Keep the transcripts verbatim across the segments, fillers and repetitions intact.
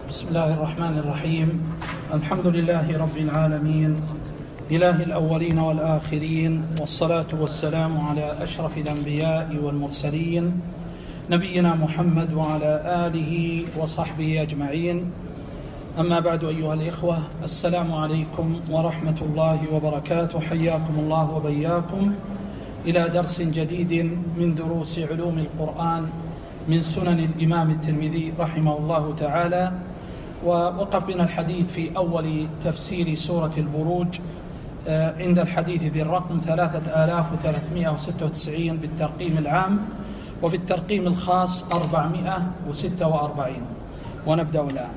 بسم الله الرحمن الرحيم. الحمد لله رب العالمين، إله الأولين والآخرين، والصلاة والسلام على أشرف الأنبياء والمرسلين نبينا محمد وعلى آله وصحبه أجمعين. أما بعد، أيها الإخوة، السلام عليكم ورحمة الله وبركاته. حياكم الله وبياكم إلى درس جديد من دروس علوم القرآن من سنن الإمام الترمذي رحمه الله تعالى. ووقف بنا الحديث في أول تفسير سورة البروج عند الحديث ذي الرقم ثلاثة آلاف وثلاثمائة وستة وتسعين بالترقيم العام، وفي الترقيم الخاص أربعمائة وستة وأربعين. ونبدأ الآن.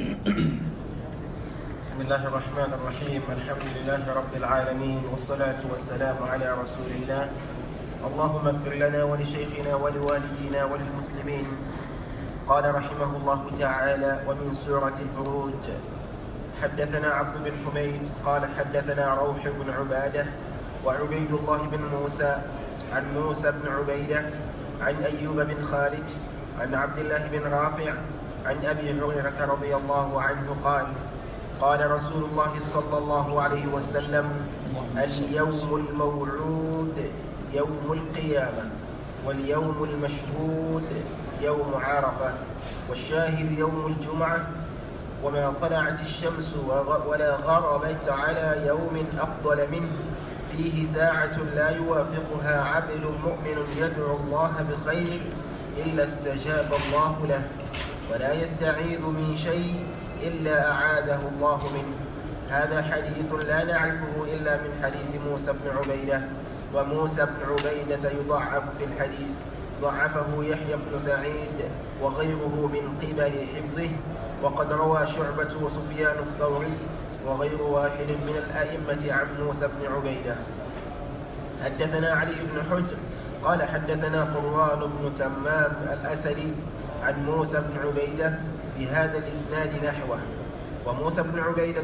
بسم الله الرحمن الرحيم. الحمد لله رب العالمين، والصلاة والسلام على رسول الله. اللهم اغفر لنا ولشيخنا ولوالدينا وللمسلمين. قال رحمه الله تعالى: ومن سورة البروج. حدثنا عبد بن حميد قال حدثنا روح بن عبادة وعبيد الله بن موسى عن موسى بن عبيدة عن أيوب بن خالد عن عبد الله بن رافع عن أبي هريرة رضي الله عنه قال: قال رسول الله صلى الله عليه وسلم: اليوم الموعود يوم القيامة، واليوم المشهود يوم عرفة، والشاهد يوم الجمعة، وما طلعت الشمس ولا غربت على يوم أفضل منه، فيه ساعة لا يوافقها عبد مؤمن يدعو الله بخير إلا استجاب الله له، ولا يستعيذ من شيء إلا أعاذه الله منه. هذا حديث لا نعرفه إلا من حديث موسى بن عبيدة، وموسى بن عبيدة يضعف في الحديث، ضعفه يحيى بن سعيد وغيره من قبل حفظه. وقد روى شعبة وسفيان الثوري وغير واحد من الأئمة عن موسى بن عبيدة. حدثنا علي بن حجر قال حدثنا قروان بن تمام الأسدي عن موسى بن عبيدة بهذا الإسناد نحوه. وموسى بن عبيدة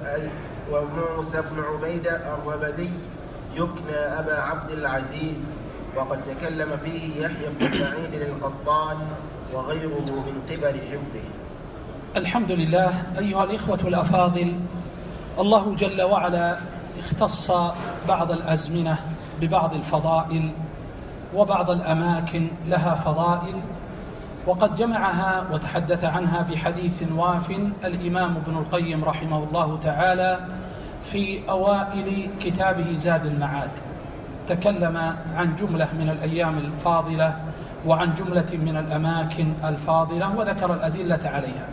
وموسى بن عبيدة الربدي يكنى أبا عبد العزيز، وقد تكلم فيه يحيى بن سعيد القطان وغيره من قبل حفظه. الحمد لله. أيها الإخوة الأفاضل، الله جل وعلا اختص بعض الأزمنة ببعض الفضائل، وبعض الأماكن لها فضائل، وقد جمعها وتحدث عنها بحديث واف الإمام ابن القيم رحمه الله تعالى في أوائل كتابه زاد المعاد. تكلم عن جملة من الأيام الفاضلة وعن جملة من الأماكن الفاضلة وذكر الأدلة عليها.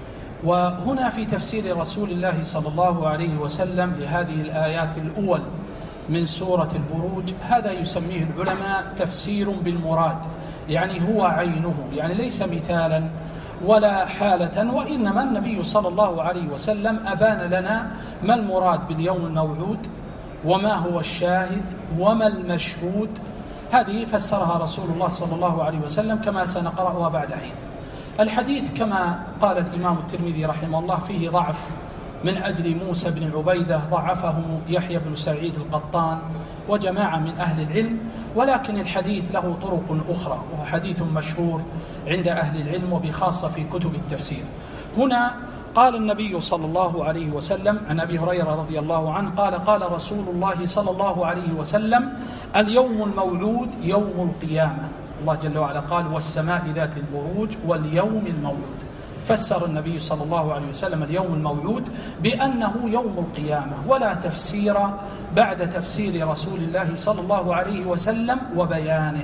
وهنا في تفسير رسول الله صلى الله عليه وسلم لهذه الآيات الأول من سورة البروج، هذا يسميه العلماء تفسير بالمراد، يعني هو عينه، يعني ليس مثالا ولا حالة، وإنما النبي صلى الله عليه وسلم أبان لنا ما المراد باليوم الموعود، وما هو الشاهد، وما المشهود. هذه فسرها رسول الله صلى الله عليه وسلم كما سنقرأها بعد حين. الحديث كما قال الإمام الترمذي رحمه الله فيه ضعف من أجل موسى بن عبيدة، ضعفه يحيى بن سعيد القطان وجماعة من أهل العلم، ولكن الحديث له طرق أخرى، وهو حديث مشهور عند أهل العلم وبخاصة في كتب التفسير. هنا قال النبي صلى الله عليه وسلم عن أبي هريرة رضي الله عنه قال: قال رسول الله صلى الله عليه وسلم: اليوم الموعود يوم القيامة. الله جل وعلا قال: والسماء ذات البروج واليوم الموعود. فسر النبي صلى الله عليه وسلم اليوم الموعود بأنه يوم القيامة، ولا تفسير بعد تفسير رسول الله صلى الله عليه وسلم وبيانه.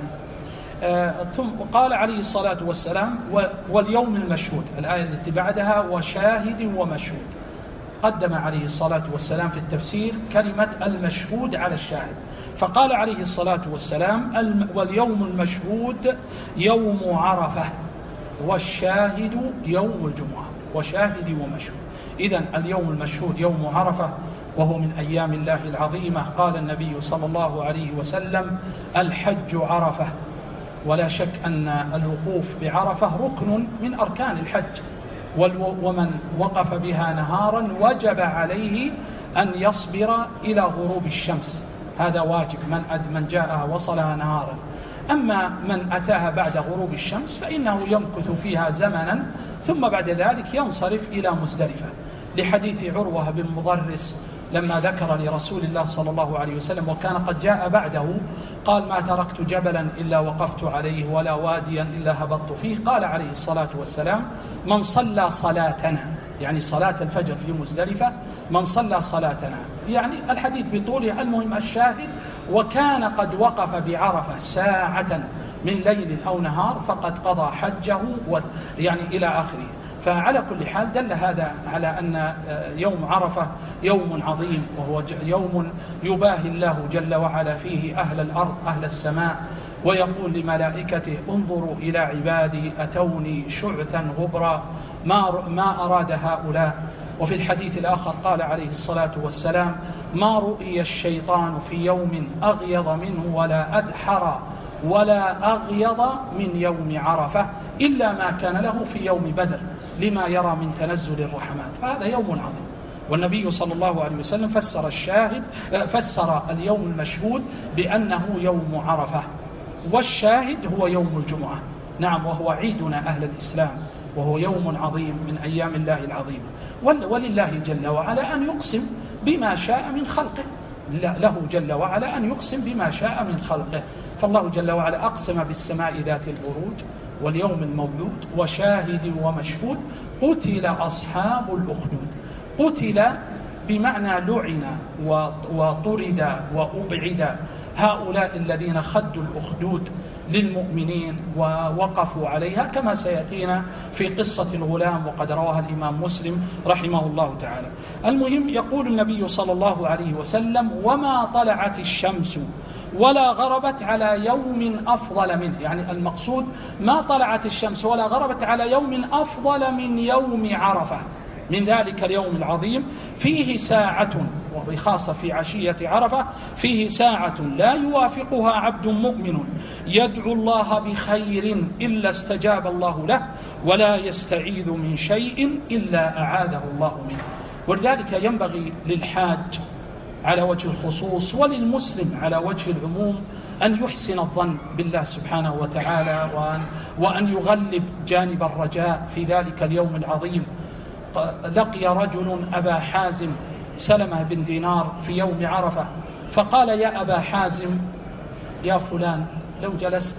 آه ثم قال عليه الصلاة والسلام: واليوم المشهود، الآية التي بعدها: وشاهد ومشهود. قدم عليه الصلاة والسلام في التفسير كلمة المشهود على الشاهد، فقال عليه الصلاة والسلام: واليوم المشهود يوم عرفة، والشاهد يوم الجمعة. وشاهد ومشهود. إذن اليوم المشهود يوم عرفة، وهو من أيام الله العظيمة. قال النبي صلى الله عليه وسلم: الحج عرفة. ولا شك أن الوقوف بعرفة ركن من أركان الحج، ومن وقف بها نهارا وجب عليه أن يصبر إلى غروب الشمس، هذا واجب. من من جاءها وصلها نهارا. أما من أتاها بعد غروب الشمس فإنه يمكث فيها زمنا ثم بعد ذلك ينصرف إلى مزدلفة، لحديث عروة بن مضرس لما ذكر لرسول الله صلى الله عليه وسلم وكان قد جاء بعده قال: ما تركت جبلا إلا وقفت عليه ولا واديا إلا هبطت فيه. قال عليه الصلاة والسلام: من صلى صلاتنا، يعني صلاة الفجر في مزدلفة، من صلى صلاتنا، يعني الحديث بطوله. المهم الشاهد: وكان قد وقف بعرفة ساعة من ليل أو نهار فقد قضى حجه، يعني إلى آخره. فعلى كل حال دل هذا على أن يوم عرفة يوم عظيم، وهو يوم يباهي الله جل وعلا فيه أهل الأرض أهل السماء، ويقول لملائكته: انظروا إلى عبادي أتوني شعثا غبرا ما, ما أراد هؤلاء. وفي الحديث الآخر قال عليه الصلاة والسلام: ما رؤي الشيطان في يوم أغيض منه ولا أدحر ولا أغيض من يوم عرفة إلا ما كان له في يوم بدر لما يرى من تنزل الرحمات. فهذا يوم عظيم، والنبي صلى الله عليه وسلم فسر الشاهد فسر اليوم المشهود بأنه يوم عرفة، والشاهد هو يوم الجمعة. نعم، وهو عيدنا أهل الإسلام، وهو يوم عظيم من أيام الله العظيمة. ولله جل وعلا أن يقسم بما شاء من خلقه، له جل وعلا أن يقسم بما شاء من خلقه. فالله جل وعلا أقسم بالسماء ذات البروج واليوم المولود وشاهد ومشهود: قتل أصحاب الأخدود. قتل بمعنى لعن وطرد وأبعد هؤلاء الذين خدوا الأخدود للمؤمنين ووقفوا عليها، كما سيأتينا في قصة الغلام وقد رواها الإمام مسلم رحمه الله تعالى. المهم، يقول النبي صلى الله عليه وسلم: وما طلعت الشمس ولا غربت على يوم أفضل منه، يعني المقصود ما طلعت الشمس ولا غربت على يوم أفضل من يوم عرفة، من ذلك اليوم العظيم، فيه ساعة، وبخاصة في عشية عرفة، فيه ساعة لا يوافقها عبد مؤمن يدعو الله بخير إلا استجاب الله له، ولا يستعيذ من شيء إلا أعاذه الله منه. ولذلك ينبغي للحاج على وجه الخصوص وللمسلم على وجه العموم أن يحسن الظن بالله سبحانه وتعالى، وأن, وأن يغلب جانب الرجاء في ذلك اليوم العظيم. لقي رجل أبا حازم سلمة بن دينار في يوم عرفة فقال: يا أبا حازم، يا فلان لو جلست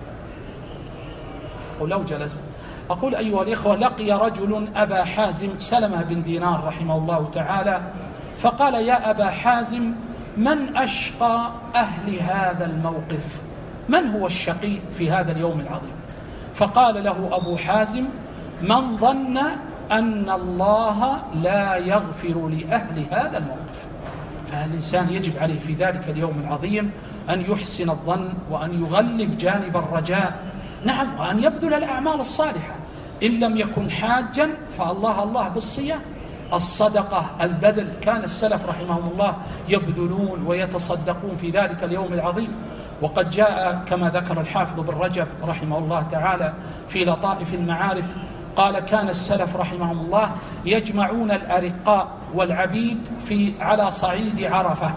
أو لو جلست أقول أيها الإخوة: لقي رجل أبا حازم سلمة بن دينار رحمه الله تعالى فقال: يا أبا حازم، من أشقى أهل هذا الموقف؟ من هو الشقي في هذا اليوم العظيم؟ فقال له أبو حازم: من ظن أن الله لا يغفر لأهل هذا الموقف. فالإنسان يجب عليه في ذلك اليوم العظيم أن يحسن الظن وأن يغلب جانب الرجاء، نعم، وأن يبذل الأعمال الصالحة. إن لم يكن حاجا فالله الله بالصيام، الصدقة، البذل. كان السلف رحمهم الله يبذلون ويتصدقون في ذلك اليوم العظيم. وقد جاء كما ذكر الحافظ بن رجب رحمه الله تعالى في لطائف المعارف قال: كان السلف رحمهم الله يجمعون الأرقاء والعبيد في على صعيد عرفة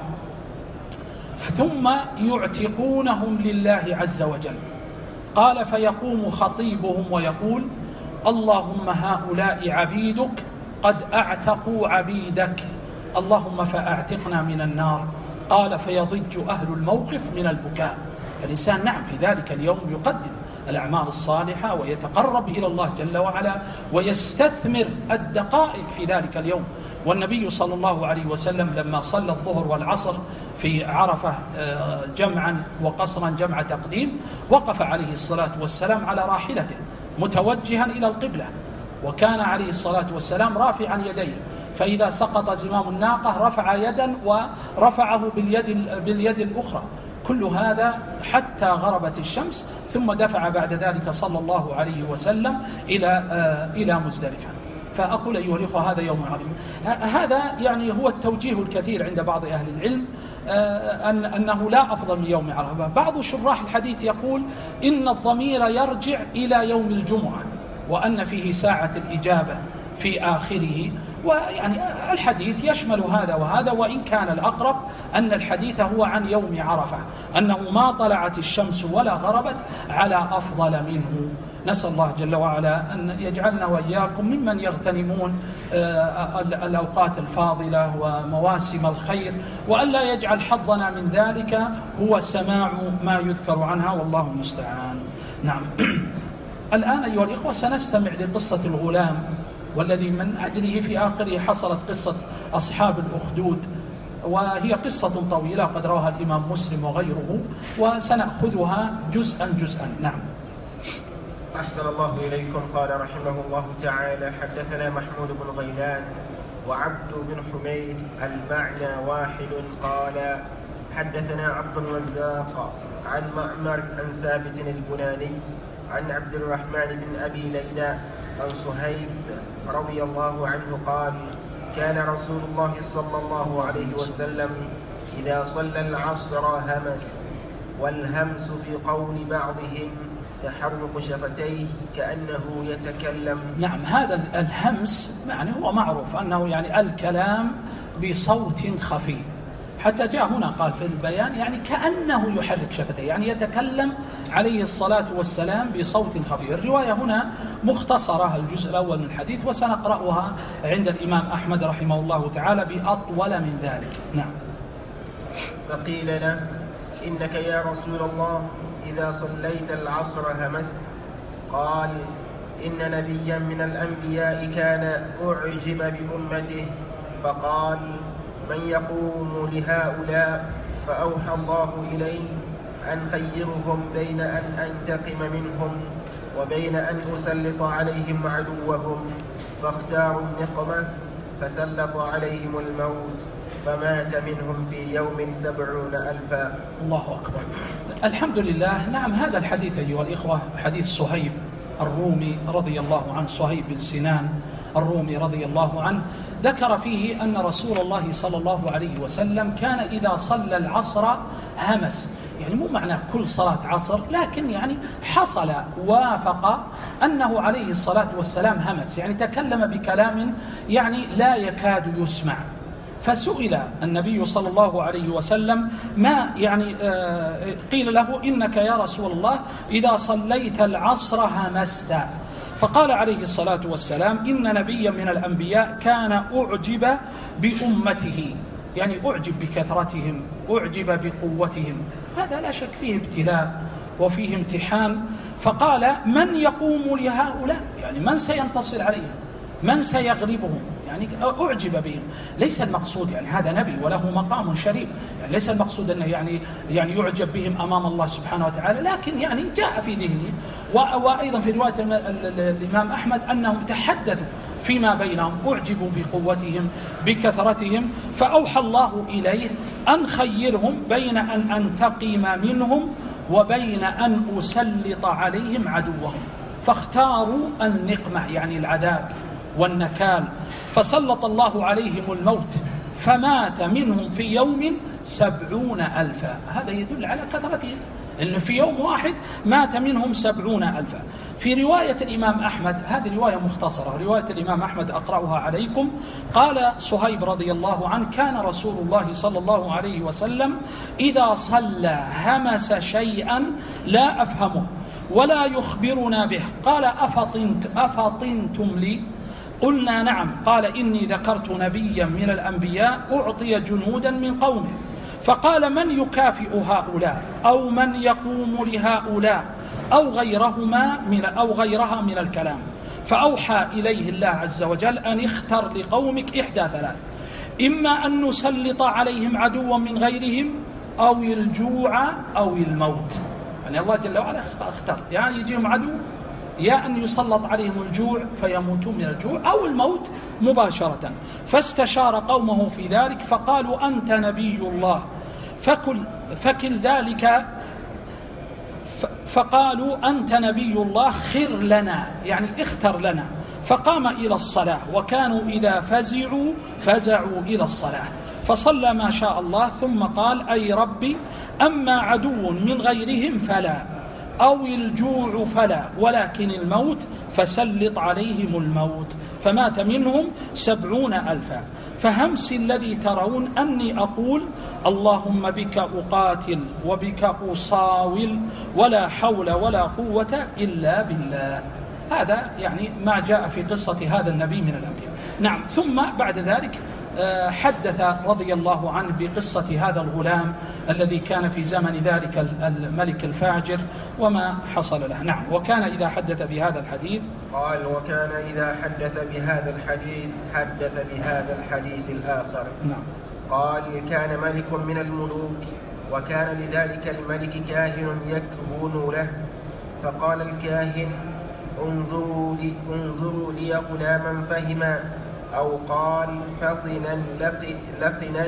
ثم يعتقونهم لله عز وجل. قال: فيقوم خطيبهم ويقول: اللهم هؤلاء عبيدك قد أعتقوا عبيدك، اللهم فأعتقنا من النار. قال: فيضج أهل الموقف من البكاء. فالإنسان نعم في ذلك اليوم يقدم الأعمال الصالحة ويتقرب إلى الله جل وعلا ويستثمر الدقائق في ذلك اليوم. والنبي صلى الله عليه وسلم لما صلى الظهر والعصر في عرفة جمعا وقصرا جمع تقديم، وقف عليه الصلاة والسلام على راحلته متوجها إلى القبلة، وكان عليه الصلاة والسلام رافعا يديه، فإذا سقط زمام الناقة رفع يدا ورفعه باليد, باليد الأخرى. كل هذا حتى غربت الشمس، ثم دفع بعد ذلك صلى الله عليه وسلم إلى إلى مزدلفة. فأقول أيها الأخوة هذا يوم عظيم. هذا يعني هو التوجيه الكثير عند بعض أهل العلم أن أنه لا أفضل من يوم عرفة. بعض شراح الحديث يقول إن الضمير يرجع إلى يوم الجمعة، وأن فيه ساعة الإجابة في آخره. ويعني الحديث يشمل هذا وهذا، وإن كان الأقرب أن الحديث هو عن يوم عرفة، أنه ما طلعت الشمس ولا غربت على أفضل منه. نسأل الله جل وعلا أن يجعلنا وإياكم ممن يغتنمون الأوقات الفاضلة ومواسم الخير، وأن لا يجعل حظنا من ذلك هو سماع ما يذكر عنها، والله المستعان. نعم. الآن أيها الإخوة سنستمع لقصة الغلام، والذي من أجله في آخره حصلت قصة أصحاب الأخدود، وهي قصة طويلة قد رواها الإمام مسلم وغيره، وسنأخذها جزءا جزءا. نعم. أحسن الله إليكم. قال رحمه الله تعالى: حدثنا محمود بن غيلان وعبد بن حميد المعنى واحد قال حدثنا عبد الرزاق عن معمر عن ثابت البناني عن عبد الرحمن بن أبي ليلى عن صهيب رضي الله عنه قال: كان رسول الله صلى الله عليه وسلم إذا صلى العصر همس، والهمس في قول بعضهم تحرك شفتيه كأنه يتكلم. نعم، هذا الهمس يعني هو معروف أنه يعني الكلام بصوت خفي، حتى جاء هنا قال في البيان يعني كأنه يحرك شفتيه، يعني يتكلم عليه الصلاة والسلام بصوت خفي. الرواية هنا مختصرة الجزء الأول من الحديث، وسنقرأها عند الإمام أحمد رحمه الله تعالى بأطول من ذلك. نعم. فقيل له: إنك يا رسول الله إذا صليت العصر همست. قال: إن نبيا من الأنبياء كان أعجب بأمته فقال: من يقوم لهؤلاء؟ فأوحى الله إليه أن خيرهم بين أن أنتقم منهم وبين أن أسلط عليهم عدوهم، فاختاروا النقمة فسلط عليهم الموت، فمات منهم في يوم سبعون ألفا. الله أكبر. الحمد لله. نعم، هذا الحديث أيها الإخوة حديث صهيب الرومي رضي الله عنه، صهيب بن سنان الرومي رضي الله عنه، ذكر فيه أن رسول الله صلى الله عليه وسلم كان إذا صلى العصر همس، يعني مو معنى كل صلاة عصر، لكن يعني حصل وافق أنه عليه الصلاة والسلام همس، يعني تكلم بكلام يعني لا يكاد يسمع. فسئل النبي صلى الله عليه وسلم ما يعني آه قيل له: إنك يا رسول الله إذا صليت العصر همست. فقال عليه الصلاة والسلام: إن نبيا من الأنبياء كان أعجب بأمته، يعني أعجب بكثرتهم، أعجب بقوتهم. هذا لا شك فيه ابتلاء وفيه امتحان. فقال: من يقوم لهؤلاء؟ يعني من سينتصر عليهم؟ من سيغلبهم؟ يعني أعجب بهم. ليس المقصود يعني هذا نبي وله مقام شريف، يعني ليس المقصود أنه يعني يعني يعجب بهم أمام الله سبحانه وتعالى، لكن يعني جاء في ذهنه. وأيضا في رواية الإمام أحمد أنهم تحدثوا فيما بينهم، أعجبوا بقوتهم بكثرتهم، فأوحى الله إليه أن خيرهم بين أن أنتقم منهم وبين أن أسلط عليهم عدوهم، فاختاروا النقمة يعني العذاب والنكال، فسلط الله عليهم الموت فمات منهم في يوم سبعون ألفا. هذا يدل على كثرتهم، إنه في يوم واحد مات منهم سبعون ألفا. في رواية الإمام أحمد، هذه رواية مختصرة، رواية الإمام أحمد أقرأها عليكم. قال صهيب رضي الله عنه: كان رسول الله صلى الله عليه وسلم إذا صلى همس شيئا لا أفهمه ولا يخبرنا به. قال: أفطنت أفطنتم لي؟ قلنا: نعم. قال: إني ذكرت نبيا من الأنبياء أعطي جنودا من قومه، فقال: من يكافئ هؤلاء أو من يقوم لهؤلاء أو غيرهما من أو غيرها من الكلام، فأوحى إليه الله عز وجل أن اختر لقومك إحدى ثلاث: إما أن نسلط عليهم عدوا من غيرهم أو الجوع أو الموت. يعني الله جل وعلا اختار، يعني يجيهم عدو، يا أن يسلط عليهم الجوع فيموتون من الجوع أو الموت مباشرة. فاستشار قومه في ذلك فقالوا: أنت نبي الله فكل, فكل ذلك فقالوا: أنت نبي الله خر لنا، يعني اختر لنا. فقام إلى الصلاة، وكانوا إذا فزعوا فزعوا إلى الصلاة، فصلى ما شاء الله، ثم قال: أي ربي، أما عدو من غيرهم فلا، أو الجوع فلا، ولكن الموت فسلط عليهم الموت. فمات منهم سبعون ألفا. فهمس الذي ترون أني أقول اللهم بك أقاتل وبك أصاول ولا حول ولا قوة إلا بالله. هذا يعني ما جاء في قصة هذا النبي من الأنبياء. نعم. ثم بعد ذلك حدث رضي الله عنه بقصة هذا الغلام الذي كان في زمن ذلك الملك الفاجر وما حصل له. نعم. وكان إذا حدث بهذا الحديث قال وكان إذا حدث بهذا الحديث حدث بهذا الحديث الآخر. نعم. قال كان ملك من الملوك وكان لذلك الملك كاهن يكهن له، فقال الكاهن انظروا لي, انظروا لي غلاما فهما، أو قال فطنا لقنا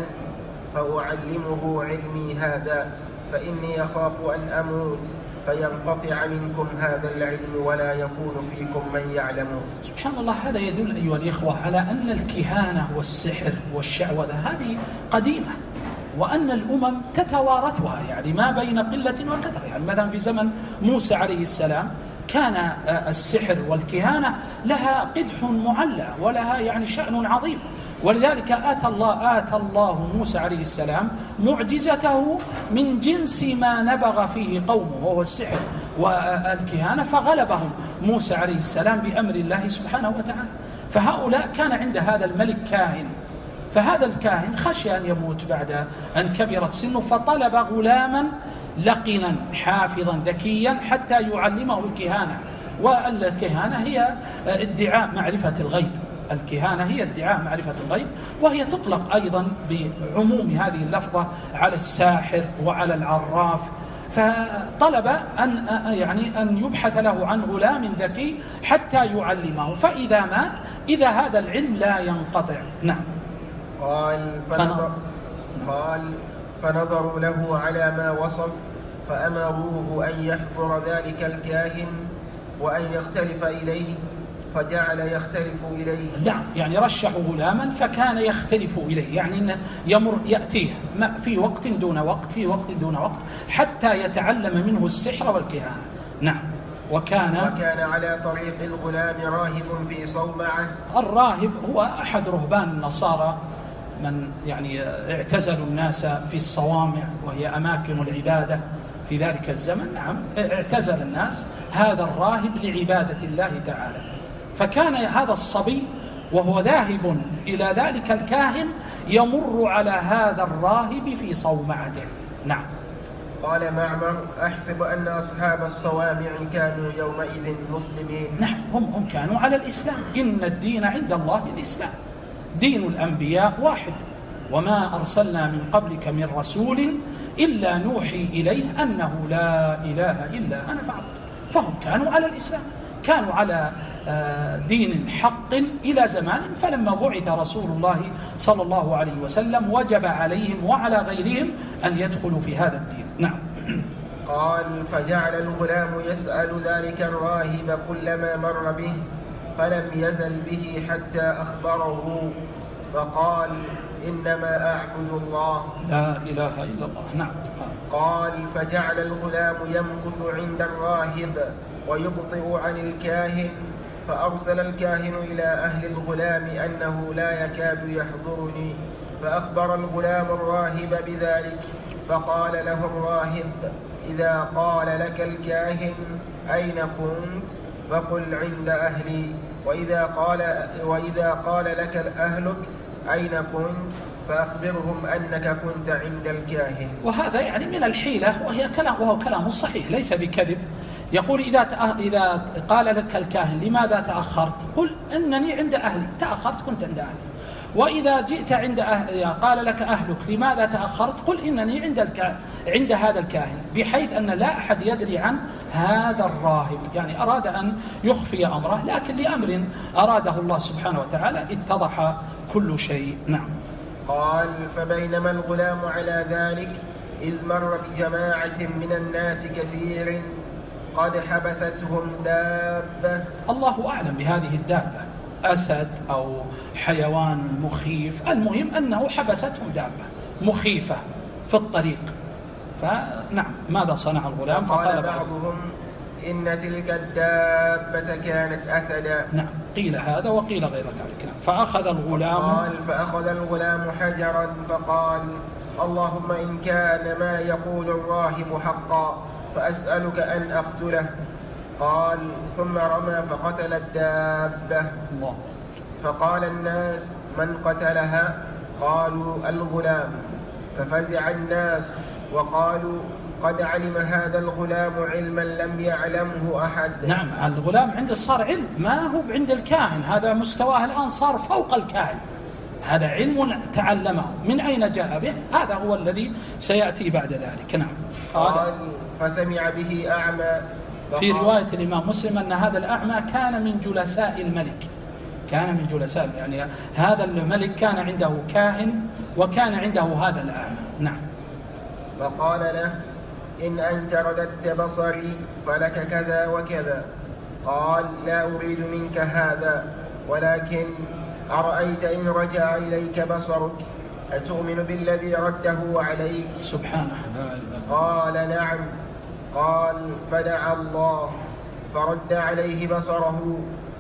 فأعلمه علمي هذا، فإني أخاف أن أموت فينقطع منكم هذا العلم ولا يكون فيكم من يعلمه. سبحان الله. هذا يدل أيها الإخوة على أن الكهانة والسحر والشعوذة هذه قديمة، وأن الأمم تتوارثها، يعني ما بين قلة وكثرة. يعني مثلا في زمن موسى عليه السلام كان السحر والكهانة لها قدح معلى ولها يعني شأن عظيم، ولذلك آتى الله, آتى الله موسى عليه السلام معجزته من جنس ما نبغ فيه قومه وهو السحر والكهانة، فغلبهم موسى عليه السلام بأمر الله سبحانه وتعالى. فهؤلاء كان عند هذا الملك كاهن، فهذا الكاهن خشي أن يموت بعد أن كبرت سنه، فطلب غلاما لقنا حافظا ذكيا حتى يعلمه الكهانة. والكهانة هي ادعاء معرفة الغيب، الكهانة هي ادعاء معرفة الغيب، وهي تطلق أيضا بعموم هذه اللفظة على الساحر وعلى العراف. فطلب أن يعني أن يبحث له عن غلام ذكي حتى يعلمه، فإذا مات إذا هذا العلم لا ينقطع. نعم. قال فنظر قال فنظروا له على ما وصف، فأمروه أن يحضر ذلك الكاهن وأن يختلف إليه، فجعل يختلف إليه. نعم. يعني رشحوا غلاما فكان يختلف إليه، يعني إنه يمر يأتيه في وقت دون وقت في وقت دون وقت حتى يتعلم منه السحر والكهانة. نعم. وكان وكان على طريق الغلام راهب في صومعة. الراهب هو أحد رهبان النصارى من يعني اعتزلوا الناس في الصوامع وهي أماكن العبادة في ذلك الزمن. نعم. اعتزل الناس هذا الراهب لعبادة الله تعالى، فكان هذا الصبي وهو ذاهب إلى ذلك الكاهن يمر على هذا الراهب في صومعته. نعم. قال معمر أحسب أن أصحاب الصوامع كانوا يومئذ مسلمين. نعم. هم, هم كانوا على الإسلام. إن الدين عند الله الإسلام، دين الأنبياء واحد، وما أرسلنا من قبلك من رسول إلا نوحي إليه أنه لا إله إلا أنا فاعبد. فهم كانوا على الإسلام، كانوا على دين حق إلى زمان، فلما بعث رسول الله صلى الله عليه وسلم وجب عليهم وعلى غيرهم أن يدخلوا في هذا الدين. نعم. قال فجعل الغلام يسأل ذلك الراهب كلما مر به، فلم يزل به حتى أخبره، فقال إنما أعبد الله لا إله إلا الله. نعم. قال فجعل الغلام يمكث عند الراهب ويبطئ عن الكاهن، فأرسل الكاهن إلى أهل الغلام أنه لا يكاد يحضرني، فأخبر الغلام الراهب بذلك، فقال له الراهب إذا قال لك الكاهن أين كنت فقل عند أهلي، وإذا قال, وإذا قال لك أهلك أين كنت فأخبرهم أنك كنت عند الكاهن. وهذا يعني من الحيلة، وهي كلام وهو كلام صحيح ليس بكذب. يقول إذا إذا قال لك الكاهن لماذا تأخرت قل إنني عند أهلي، تأخرت كنت عند أهلي. وإذا جئت عند أهل قال لك أهلك لماذا تأخرت قل إنني عند الكاهن عند هذا الكاهن، بحيث أن لا أحد يدري عن هذا الراهب. يعني أراد أن يخفي أمره، لكن لأمر أراده الله سبحانه وتعالى اتضح كل شيء. نعم. قال فبينما الغلام على ذلك إذ مر بجماعة من الناس كثير قد حبستهم دابة. الله أعلم بهذه الدابة، أسد أو حيوان مخيف، المهم أنه حبستهم دابة مخيفة في الطريق. فنعم. ماذا صنع الغلام؟ فقال بعضهم إن تلك الدابة كانت أسدا. نعم قيل هذا وقيل غير ذلك. فأخذ الغلام قال فأخذ الغلام حجرا فقال اللهم إن كان ما يقول الراهب حقا فأسألك أن أقتله. قال ثم رمى فقتل الدابة. الله. فقال الناس من قتلها؟ قالوا الغلام. ففزع الناس وقالوا قد علم هذا الغلام علما لم يعلمه أحد. نعم الغلام عنده صار علم ما هو عند الكاهن، هذا مستواه الآن صار فوق الكاهن، هذا علم تعلمه. من أين جاء به؟ هذا هو الذي سيأتي بعد ذلك. نعم. قال فسمع به أعمى. في رواية الإمام مسلم أن هذا الأعمى كان من جلساء الملك، كان من جلساء، يعني هذا الملك كان عنده كاهن وكان عنده هذا الأعمى. نعم. فقال له إن أنت رددت بصري فلك كذا وكذا. قال لا أريد منك هذا، ولكن أرأيت إن رجع إليك بصرك أتؤمن بالذي رده عليك؟ سبحانه. قال نعم. قال فدعا الله فرد عليه بصره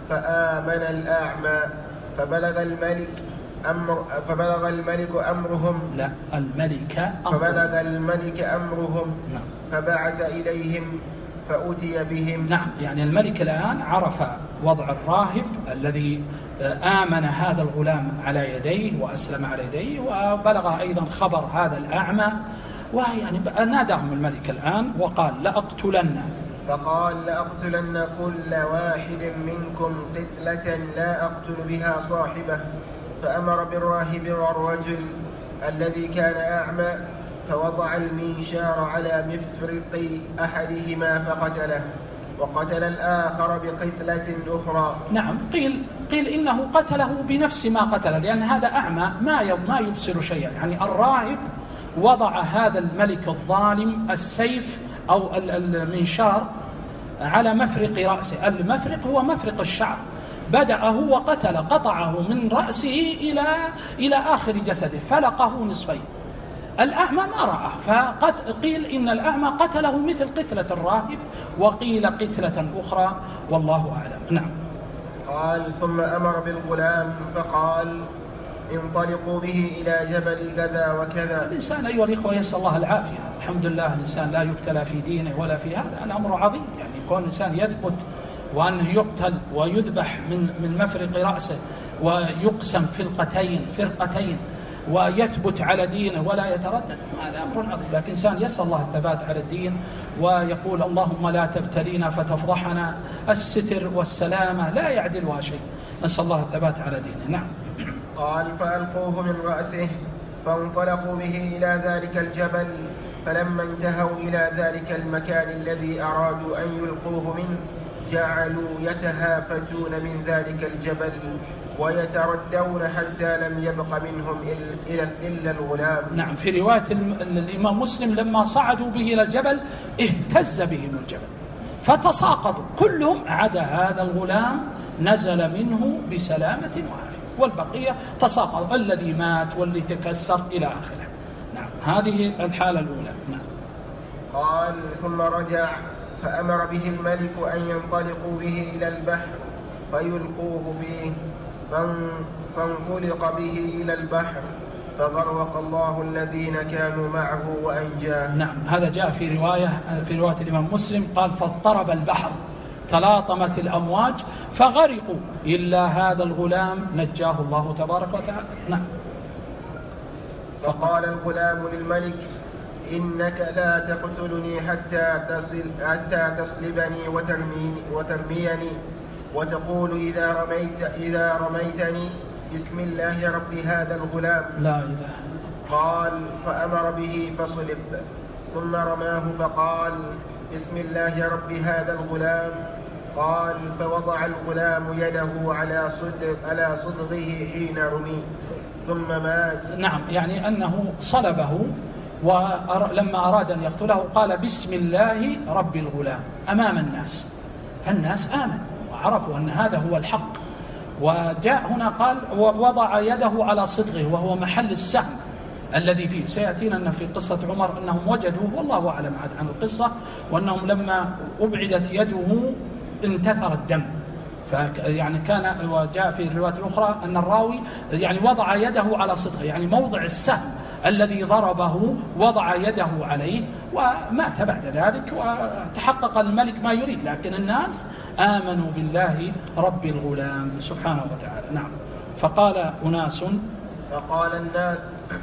فآمن الأعمى. فبلغ الملك أمر فبلغ الملك أمرهم لا الملك أمرهم. فبلغ الملك أمرهم. نعم. فبعث إليهم فأتي بهم. نعم يعني الملك الآن عرف وضع الراهب الذي آمن هذا الغلام على يديه وأسلم على يديه، وبلغ أيضا خبر هذا الأعمى، ويعني ناداهم الملك الآن وقال لأقتلن. فقال لأقتلن كل واحد منكم قتلة لا أقتل بها صاحبه. فأمر بالراهب والرجل الذي كان أعمى فوضع المنشار على مفرق أحدهما فقتله، وقتل الآخر بقتلة أخرى. نعم قيل قيل إنه قتله بنفس ما قتله، لأن هذا أعمى ما ما يبصر شيئا. يعني الراهب وضع هذا الملك الظالم السيف أو المنشار على مفرق رأسه. المفرق هو مفرق الشعر، بدأه وقتل، قطعه من رأسه إلى إلى آخر جسده، فلقه نصفين. الأعمى ما رأى، فقيل إن الأعمى قتله مثل قتلة الراهب، وقيل قتلة أخرى والله أعلم. نعم. قال ثم أمر بالغلام فقال انطلقوا به إلى جبل كذا وكذا. الإنسان أيها الإخوة يسأل الله العافية، الحمد لله الإنسان لا يبتلى في دينه ولا في هذا، الأمر عظيم. يعني يكون الإنسان يثبت وأنه يقتل ويذبح من من مفرق رأسه ويقسم فرقتين فرقتين ويثبت على دينه ولا يتردد، هذا أمر عظيم. لكن إنسان يسأل الله الثبات على الدين ويقول اللهم لا تبتلينا فتفضحنا، الستر والسلامة لا يعدلها شيء، نسأل الله الثبات على دينه. نعم. قال فألقوه من رأسه فانطلقوا به إلى ذلك الجبل. فلما انتهوا إلى ذلك المكان الذي أرادوا أن يلقوه منه جعلوا يتهافتون من ذلك الجبل ويتردون حتى لم يبق منهم إلا الغلام. نعم في رواية الإمام مسلم لما صعدوا به إلى الجبل اهتز بهم الجبل فتساقطوا كلهم عدا هذا الغلام، نزل منه بسلامة وعافية، والبقية تساقط، الذي مات واللي تكسر إلى آخره. نعم هذه الحالة الأولى. نعم. قال ثم رجع فأمر به الملك أن ينطلقوا به إلى البحر فيلقوه فيه، فانطلق به إلى البحر فغرق الله الذين كانوا معه وأنجاه. نعم هذا جاء في رواية في رواية الإمام مسلم قال فاضطرب البحر تلاطمت الأمواج فغرقوا إلا هذا الغلام نجاه الله تبارك وتعالى. نعم. فقال الغلام للملك إنك لا تقتلني حتى تصل حتى تصلبني وترميني, وترميني وتقول إذا رميت إذا رميتني بسم الله رب هذا الغلام. لا إله. قال فأمر به فصلب، ثم رماه فقال بسم الله رب هذا الغلام. قال فوضع الغلام يده على صدغ على صدغه حين رمي ثم مات. نعم يعني أنه صلبه، ولما أراد أن يقتله قال بسم الله رب الغلام أمام الناس، فالناس آمنوا وعرفوا أن هذا هو الحق. وجاء هنا قال ووضع يده على صدغه وهو محل السهم الذي فيه. سيأتينا أن في قصة عمر أنهم وجدوه والله أعلم عن القصة، وأنهم لما أبعدت يده انتثر الدم، يعني كان وجاء في الرواية الأخرى أن الراوي يعني وضع يده على صدغه، يعني موضع السهم الذي ضربه وضع يده عليه ومات بعد ذلك، وتحقق الملك ما يريد، لكن الناس آمنوا بالله رب الغلام سبحانه وتعالى. نعم. فقال أناس فقال الناس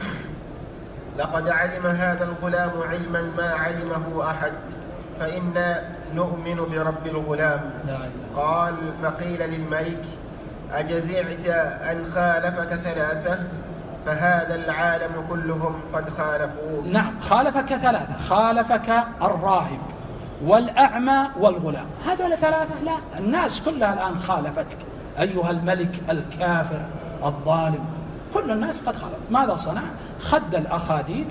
لقد علم هذا الغلام علما ما علمه أحد، فإنا نؤمن برب الغلام. قال فقيل للملك أجزعت أن خالفك ثلاثة؟ فهذا العالم كلهم قد خالفوه. نعم، خالفك ثلاثة، خالفك الراهب والأعمى والغلام، هذول ثلاثة؟ لا، الناس كلها الآن خالفتك أيها الملك الكافر الظالم، كل الناس قد خالف. ماذا صنع؟ خد الأخاديد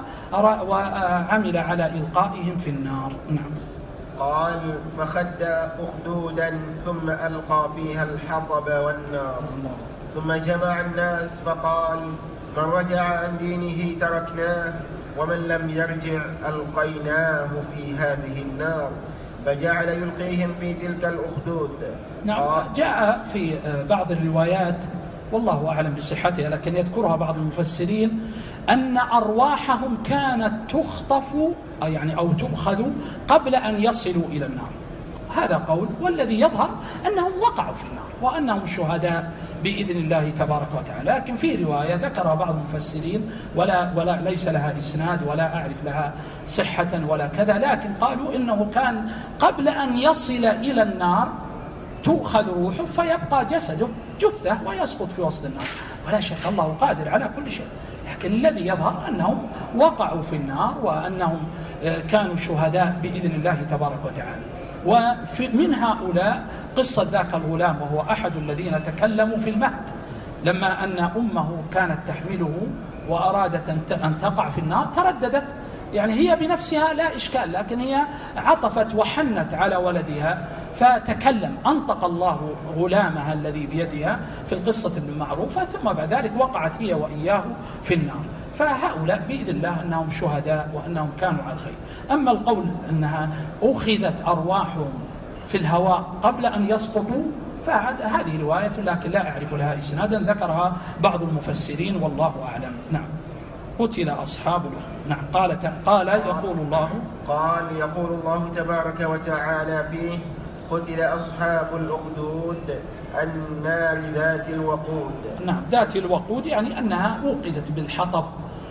وعمل على إلقائهم في النار. نعم. قال فخد أخدودا ثم ألقى فيها الحطب والنار، ثم جمع الناس فقال من رجع عن دينه تركناه، ومن لم يرجع ألقيناه في هذه النار، فجعل يلقيهم في تلك الأخدود. نعم. جاء في بعض الروايات والله أعلم بصحتها، لكن يذكرها بعض المفسرين أن أرواحهم كانت تخطف يعني أو تؤخذ قبل أن يصلوا إلى النار، هذا قول، والذي يظهر أنهم وقعوا في النار وأنهم شهداء بإذن الله تبارك وتعالى. لكن في رواية ذكرها بعض المفسرين ولا, ولا ليس لها إسناد ولا أعرف لها صحة ولا كذا، لكن قالوا إنه كان قبل أن يصل إلى النار تؤخذ روحه فيبقى جسده جثة ويسقط في وسط النار، ولا شك الله قادر على كل شيء، لكن الذي يظهر أنهم وقعوا في النار وأنهم كانوا شهداء بإذن الله تبارك وتعالى. ومن هؤلاء قصة ذاك الغلام، وهو أحد الذين تكلموا في المهد لما أن أمه كانت تحمله وأرادت أن تقع في النار، ترددت، يعني هي بنفسها لا إشكال، لكن هي عطفت وحنت على ولدها فتكلم، أنطق الله غلامها الذي بيدها في القصة المعروفة، ثم بعد ذلك وقعت هي وإياه في النار. فهؤلاء بإذن الله أنهم شهداء وأنهم كانوا على الخير. أما القول أنها أخذت أرواحهم في الهواء قبل أن يسقطوا فهذه رواية لكن لا أعرف لها إسنادا، ذكرها بعض المفسرين والله أعلم. نعم. قتل أصحاب الأخدود. نعم. قال قال يقول الله قال يقول الله تبارك وتعالى فيه قتل أصحاب الأخدود النار ذات الوقود. نعم، ذات الوقود يعني أنها وقدت بالحطب،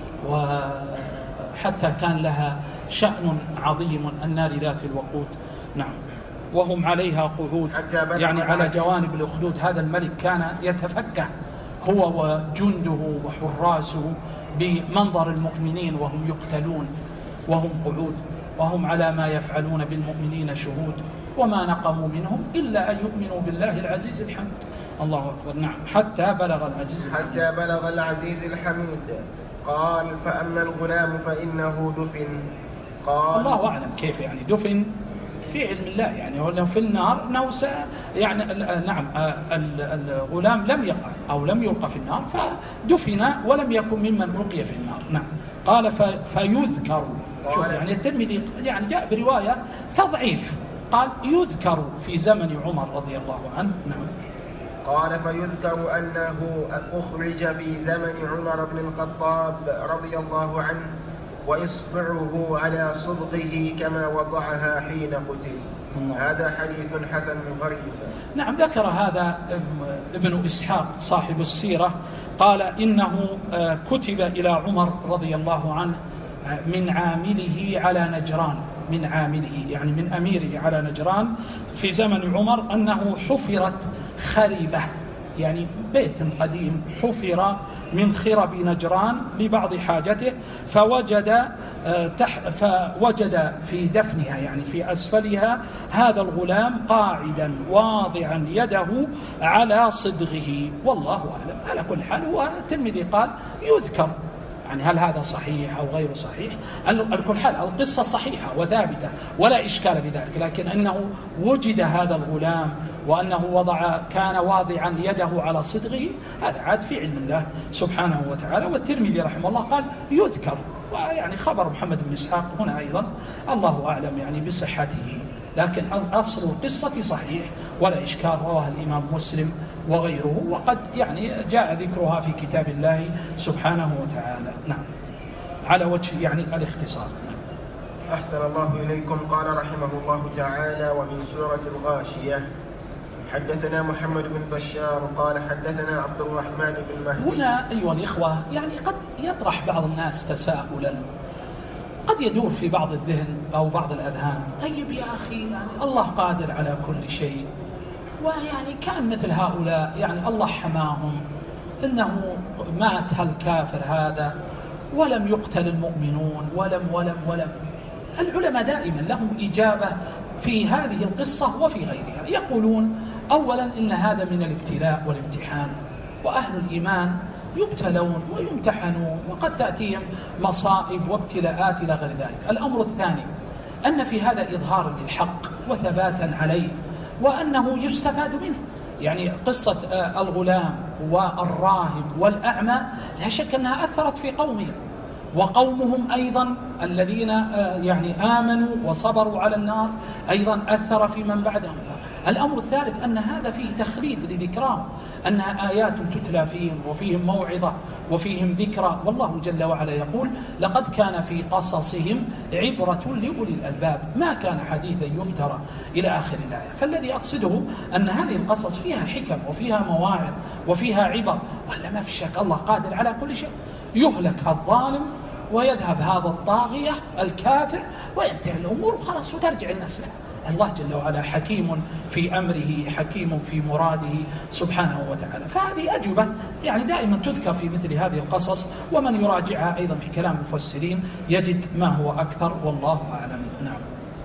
وحتى كان لها شأن عظيم النار ذات الوقود. نعم. وهم عليها قعود، يعني على جوانب الأخدود. هذا الملك كان يتفكه هو وجنده وحراسه بمنظر المؤمنين وهم يقتلون وهم قعود، وهم على ما يفعلون بالمؤمنين شهود، وما نقموا منهم إلا أن يؤمنوا بالله العزيز الحميد. الله أكبر. نعم. حتى بلغ العزيز الحميد. حتى بلغ العزيز الحميد. قال فأما الغلام فإنه دفن. قال الله أعلم كيف يعني دفن في علم الله، يعني هو في النار نوسى يعني نعم الغلام لم يقع أو لم يلقى في النار فدفن ولم يكن ممن ألقي في النار. نعم. قال فيذكر، شوف يعني الترمذي يعني جاء برواية تضعيف، قال يذكر في زمن عمر رضي الله عنه. نعم. قال فيذكر أنه أخرج في زمن عمر بن الخطاب رضي الله عنه وإصبعه على صدغه كما وضعها حين قتل. هذا حديث حسن غريب. نعم. ذكر هذا ابن إسحاق صاحب السيرة، قال إنه كتب إلى عمر رضي الله عنه من عامله على نجران، من عامله يعني من أميره على نجران في زمن عمر أنه حفرت خربة، يعني بيت قديم حفر من خرب نجران لبعض حاجته، فوجد فوجد في دفنها يعني في أسفلها هذا الغلام قاعدا واضعا يده على صدغه، والله أعلم. على كل حال هو الترمذي قال يذكر يعني هل هذا صحيح أو غير صحيح؟ الكل حال القصة صحيحة وثابتة ولا إشكال بذلك، لكن أنه وجد هذا الغلام وأنه وضع كان واضعا يده على صدغه هذا عاد في علم الله سبحانه وتعالى. والترمذي رحمه الله قال يذكر، ويعني خبر محمد بن إسحاق هنا أيضا الله أعلم يعني بصحته، لكن أصل القصة صحيح ولا إشكال، رواه الإمام مسلم وغيره، وقد يعني جاء ذكرها في كتاب الله سبحانه وتعالى. نعم، على وجه يعني الاختصار. أحسن الله إليكم. قال رحمه الله تعالى: ومن سورة الغاشية. حدثنا محمد بن بشار قال حدثنا عبد الرحمن بن مهدي. هنا أيها الإخوة يعني قد يطرح بعض الناس تساؤلا قد يدور في بعض الذهن أو بعض الأذهان، طيب يا أخي يعني الله قادر على كل شيء، ويعني كان مثل هؤلاء يعني الله حماهم، إنه مات هالكافر هذا ولم يقتل المؤمنون ولم ولم ولم. العلماء دائما لهم إجابة في هذه القصة وفي غيرها. يقولون أولا إن هذا من الابتلاء والامتحان، وأهل الإيمان يبتلون ويمتحنون وقد تأتيهم مصائب وابتلاءات إلى غير ذلك. الأمر الثاني أن في هذا إظهار للحق وثباتا عليه، وأنه يستفاد منه. يعني قصة الغلام والراهب والأعمى لا شك أنها أثرت في قومهم، وقومهم أيضا الذين يعني آمنوا وصبروا على النار أيضا أثر في من بعدهم. الأمر الثالث أن هذا فيه تخليد لذكراهم، أنها آيات تتلى فيهم وفيهم موعظة وفيهم ذكرى. والله جل وعلا يقول: لقد كان في قصصهم عبرة لأولي الألباب ما كان حديثا يفترى إلى آخر الآية. فالذي أقصده أن هذه القصص فيها حكم وفيها مواعظ وفيها عبر، ولا ما في شك الله قادر على كل شيء. يهلك الظالم ويذهب هذا الطاغية الكافر وينتهي الأمور وخلاص وترجع الناس له. الله جل وعلا حكيم في أمره، حكيم في مراده سبحانه وتعالى. فهذه أجوبة يعني دائما تذكر في مثل هذه القصص، ومن يراجعها أيضا في كلام المفسرين يجد ما هو أكثر، والله أعلم. نعم.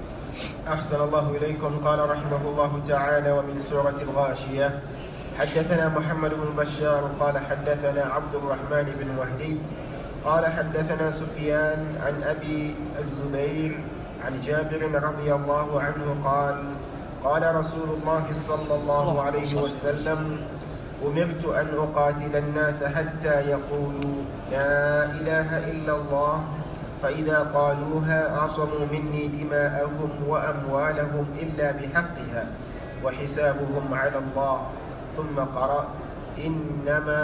أحسن الله إليكم. قال رحمه الله تعالى: ومن سورة الغاشية. حدثنا محمد بن بشار قال حدثنا عبد الرحمن بن مهدي قال حدثنا سفيان عن أبي الزبير عن جابر رضي الله عنه قال: قال رسول الله صلى الله عليه وسلم: أمرت أن أقاتل الناس حتى يقولوا لا إله إلا الله، فإذا قالوها عصموا مني دماءهم وأموالهم إلا بحقها وحسابهم على الله. ثم قرأ: إنما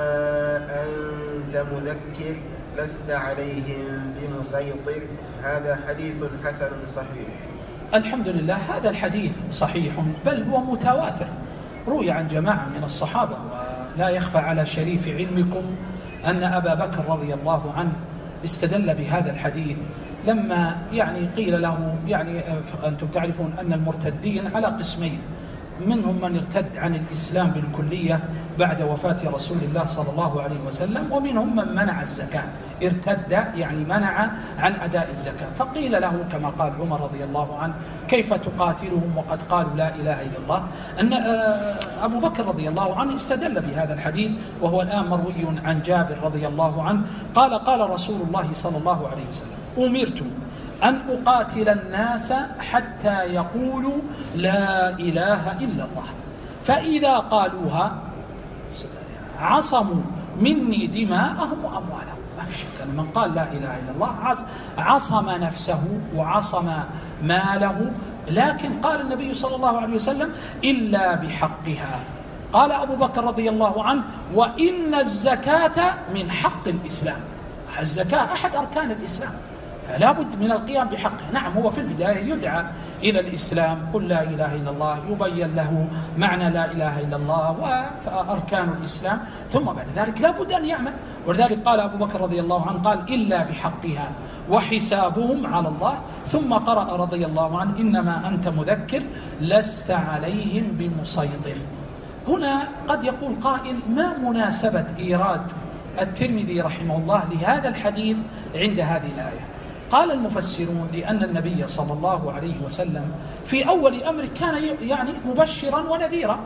أنت مذكر لست عليهم بمسيطر. هذا حديث حسن صحيح. الحمد لله، هذا الحديث صحيح بل هو متواتر، روي عن جماعة من الصحابة. ولا يخفى على شريف علمكم أن أبا بكر رضي الله عنه استدل بهذا الحديث لما يعني قيل له يعني أنتم تعرفون أن المرتدين على قسمين، منهم من ارتد عن الإسلام بالكلية بعد وفاة رسول الله صلى الله عليه وسلم، ومنهم من منع الزكاة، ارتد يعني منع عن أداء الزكاة. فقيل له كما قال عمر رضي الله عنه: كيف تقاتلهم وقد قالوا لا إله إلا الله؟ أن أبو بكر رضي الله عنه استدل بهذا الحديث، وهو الآن مروي عن جابر رضي الله عنه قال: قال رسول الله صلى الله عليه وسلم: أمرت أن أقاتل الناس حتى يقولوا لا إله إلا الله، فإذا قالوها عصموا مني دماءهم وأموالهم. ما في شك أن من قال لا إله إلا الله عصم نفسه وعصم ماله، لكن قال النبي صلى الله عليه وسلم: إلا بحقها. قال أبو بكر رضي الله عنه: وإن الزكاة من حق الإسلام. الزكاة أحد أركان الإسلام، فلا بد من القيام بحقه. نعم، هو في البداية يدعى إلى الإسلام، قل لا إله إلا الله، يبين له معنى لا إله إلا الله وأركان الإسلام، ثم بعد ذلك لا بد أن يعمل. ولذلك قال أبو بكر رضي الله عنه قال: إلا بحقها وحسابهم على الله. ثم قرأ رضي الله عنه: إنما أنت مذكر لست عليهم بمسيطر. هنا قد يقول قائل: ما مناسبة إيراد الترمذي رحمه الله لهذا الحديث عند هذه الآية؟ قال المفسرون: لأن النبي صلى الله عليه وسلم في أول أمره كان يعني مبشرا ونذيرا،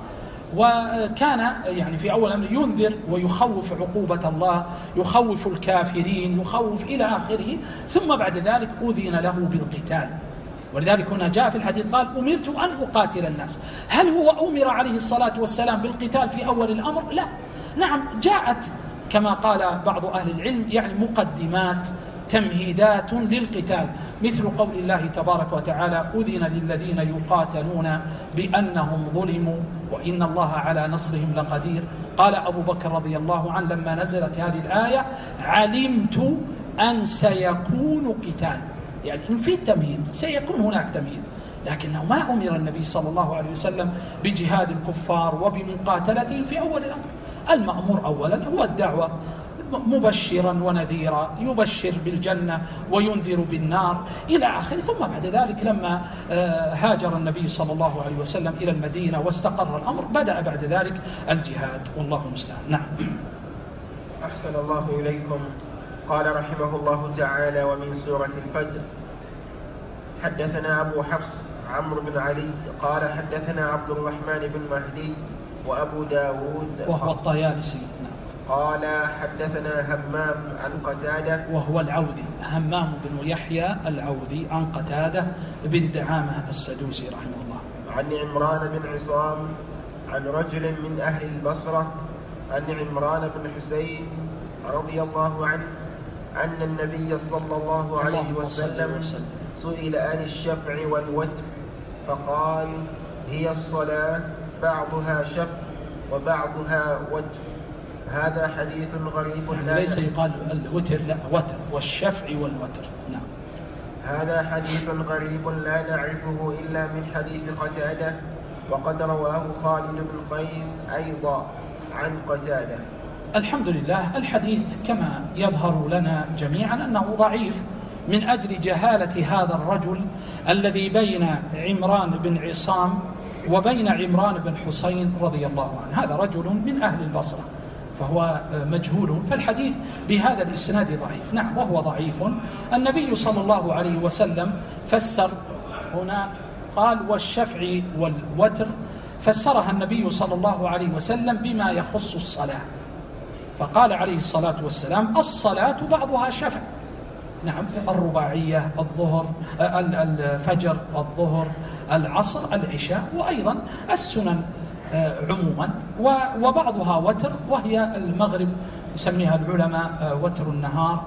وكان يعني في أول أمر ينذر ويخوف عقوبة الله، يخوف الكافرين، يخوف إلى آخره، ثم بعد ذلك أذن له بالقتال. ولذلك هنا جاء في الحديث قال أمرت أن أقاتل الناس. هل هو أمر عليه الصلاة والسلام بالقتال في أول الأمر؟ لا، نعم جاءت كما قال بعض أهل العلم يعني مقدمات تمهيدات للقتال، مثل قول الله تبارك وتعالى أذن للذين يقاتلون بأنهم ظلموا وإن الله على نصرهم لقدير. قال أبو بكر رضي الله عنه لما نزلت هذه الآية علمت أن سيكون قتال، يعني في التمهيد سيكون هناك تمهيد، لكنه ما أمر النبي صلى الله عليه وسلم بجهاد الكفار وبمقاتلتهم في أول الأمر. المأمور أولا هو الدعوة مبشرا ونذيرا، يبشر بالجنة وينذر بالنار إلى آخره. ثم بعد ذلك لما هاجر النبي صلى الله عليه وسلم إلى المدينة واستقر الأمر بدأ بعد ذلك الجهاد، والله المستعان. نعم. أحسن الله إليكم. قال رحمه الله تعالى: ومن سورة الفجر. حدثنا أبو حفص عمرو بن علي قال حدثنا عبد الرحمن بن مهدي وأبو داود وهو الطيالسي قال حدثنا همام عن قتادة وهو العوذي، همام بن يحيى العوذي عن قتادة بن دعامة السدوسي رحمه الله، عن عمران بن عصام عن رجل من أهل البصرة عن عمران بن حسين رضي الله عنه أن النبي صلى الله عليه وسلم سئل عن الشفع والوتر فقال: هي الصلاة بعضها شفع وبعضها وتر. هذا حديث غريب لا ليس يقال الوتر، لا وتر، والشفع والوتر. نعم. هذا حديث غريب لا نعرفه إلا من حديث قتادة، وقد رواه خالد بن قيس أيضا عن قتادة. الحمد لله. الحديث كما يظهر لنا جميعا أنه ضعيف من أجل جهالة هذا الرجل الذي بين عمران بن عصام وبين عمران بن حسين رضي الله عنه. هذا رجل من أهل البصرة فهو مجهول، فالحديث بهذا الإسناد ضعيف. نعم وهو ضعيف. النبي صلى الله عليه وسلم فسر هنا قال والشفع والوتر، فسرها النبي صلى الله عليه وسلم بما يخص الصلاة، فقال عليه الصلاة والسلام الصلاة بعضها شفع. نعم الرباعية، الظهر، الفجر، الظهر، العصر، العشاء، وأيضا السنن عموما، وبعضها وتر وهي المغرب يسميها العلماء وتر النهار،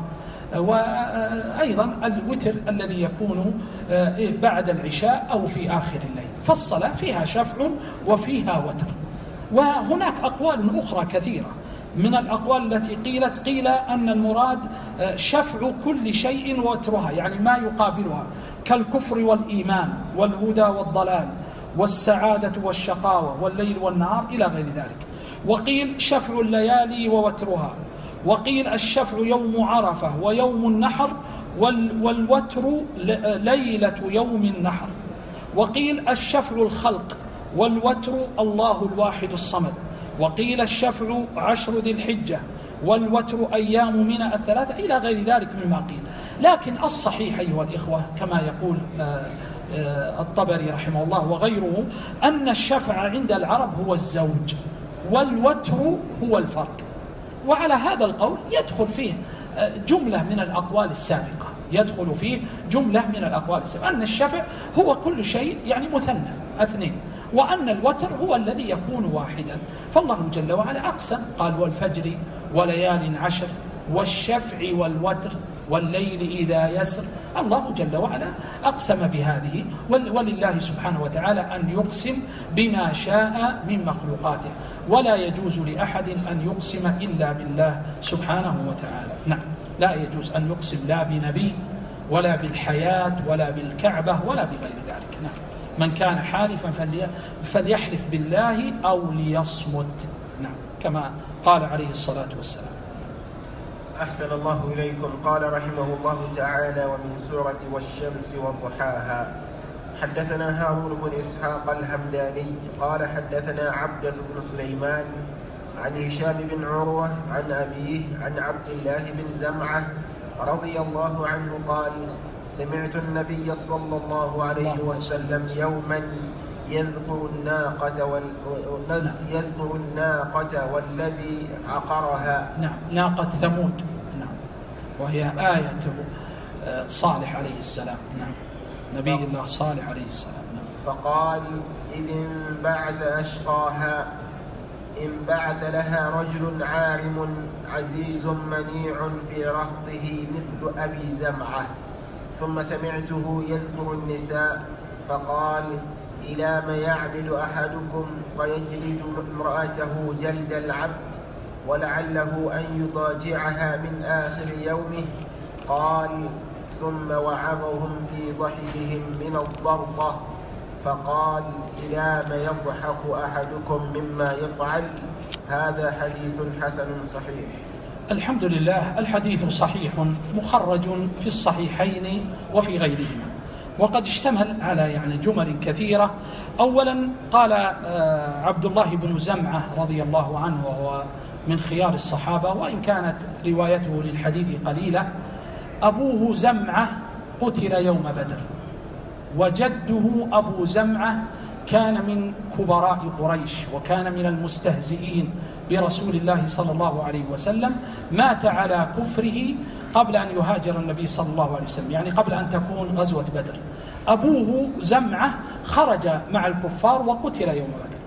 وأيضا الوتر الذي يكون بعد العشاء أو في آخر الليل. فالصلاة فيها شفع وفيها وتر. وهناك أقوال أخرى كثيرة من الأقوال التي قيلت قيل أن المراد شفع كل شيء ووترها، يعني ما يقابلها كالكفر والإيمان والهدى والضلال والسعادة والشقاوة والليل والنهار إلى غير ذلك. وقيل شفع الليالي ووترها، وقيل الشفع يوم عرفة ويوم النحر والوتر ليلة يوم النحر، وقيل الشفع الخلق والوتر الله الواحد الصمد، وقيل الشفع عشر ذي الحجة والوتر أيام منى الثلاثة إلى غير ذلك مما قيل. لكن الصحيح أيها الإخوة كما يقول الطبري رحمه الله وغيره أن الشفع عند العرب هو الزوج والوتر هو الفرد. وعلى هذا القول يدخل فيه جملة من الأقوال السابقة، يدخل فيه جملة من الأقوال السابقة أن الشفع هو كل شيء يعني مثنى اثنين، وأن الوتر هو الذي يكون واحدا. فالله جل وعلا أقسم قال والفجر وليال عشر والشفع والوتر والليل إذا يسر. الله جل وعلا أقسم بهذه، ولله سبحانه وتعالى أن يقسم بما شاء من مخلوقاته، ولا يجوز لأحد أن يقسم إلا بالله سبحانه وتعالى. نعم لا يجوز أن يقسم لا بنبي ولا بالحياة ولا بالكعبة ولا بغير ذلك. نعم من كان حالفا فليحلف بالله أو ليصمت، نعم كما قال عليه الصلاة والسلام. أحسن الله إليكم. قال رحمه الله تعالى: ومن سورة والشمس وضحاها. حدثنا هارون بن إسحاق الهمداني قال حدثنا عبدة بن سليمان عن هشام بن عروة عن أبيه عن عبد الله بن زمعة رضي الله عنه قال: سمعت النبي صلى الله عليه وسلم يوما يذكر الناقة وال... يذكر الناقة والذي عقرها. نعم، ناقة ثمود، نعم، وهي آية صالح عليه السلام. نعم، نبي الله صالح عليه السلام. نعم. فقال إذ انبعث أشقاها انبعث لها رجل عارم عزيز منيع في رهطه مثل أبي زمعة، ثم سمعته يذكر النساء فقال إلى ما يعمل أحدكم فيجلد امرأته جلد العبد ولعله أن يضاجعها من آخر يومه. قال ثم وعظهم في ضحكهم من الضرطة فقال إلى ما يضحك أحدكم مما يفعل. هذا حديث حسن صحيح. الحمد لله، الحديث صحيح مخرج في الصحيحين وفي غيرهما، وقد اشتمل على يعني جمل كثيرة. أولا قال عبد الله بن زمعة رضي الله عنه وهو من خيار الصحابة، وإن كانت روايته للحديث قليلة، أبوه زمعة قتل يوم بدر، وجده أبو زمعة كان من كبراء قريش وكان من المستهزئين برسول الله صلى الله عليه وسلم، مات على كفره قبل أن يهاجر النبي صلى الله عليه وسلم، يعني قبل أن تكون غزوة بدر. أبوه زمعة خرج مع الكفار وقتل يوم بدر،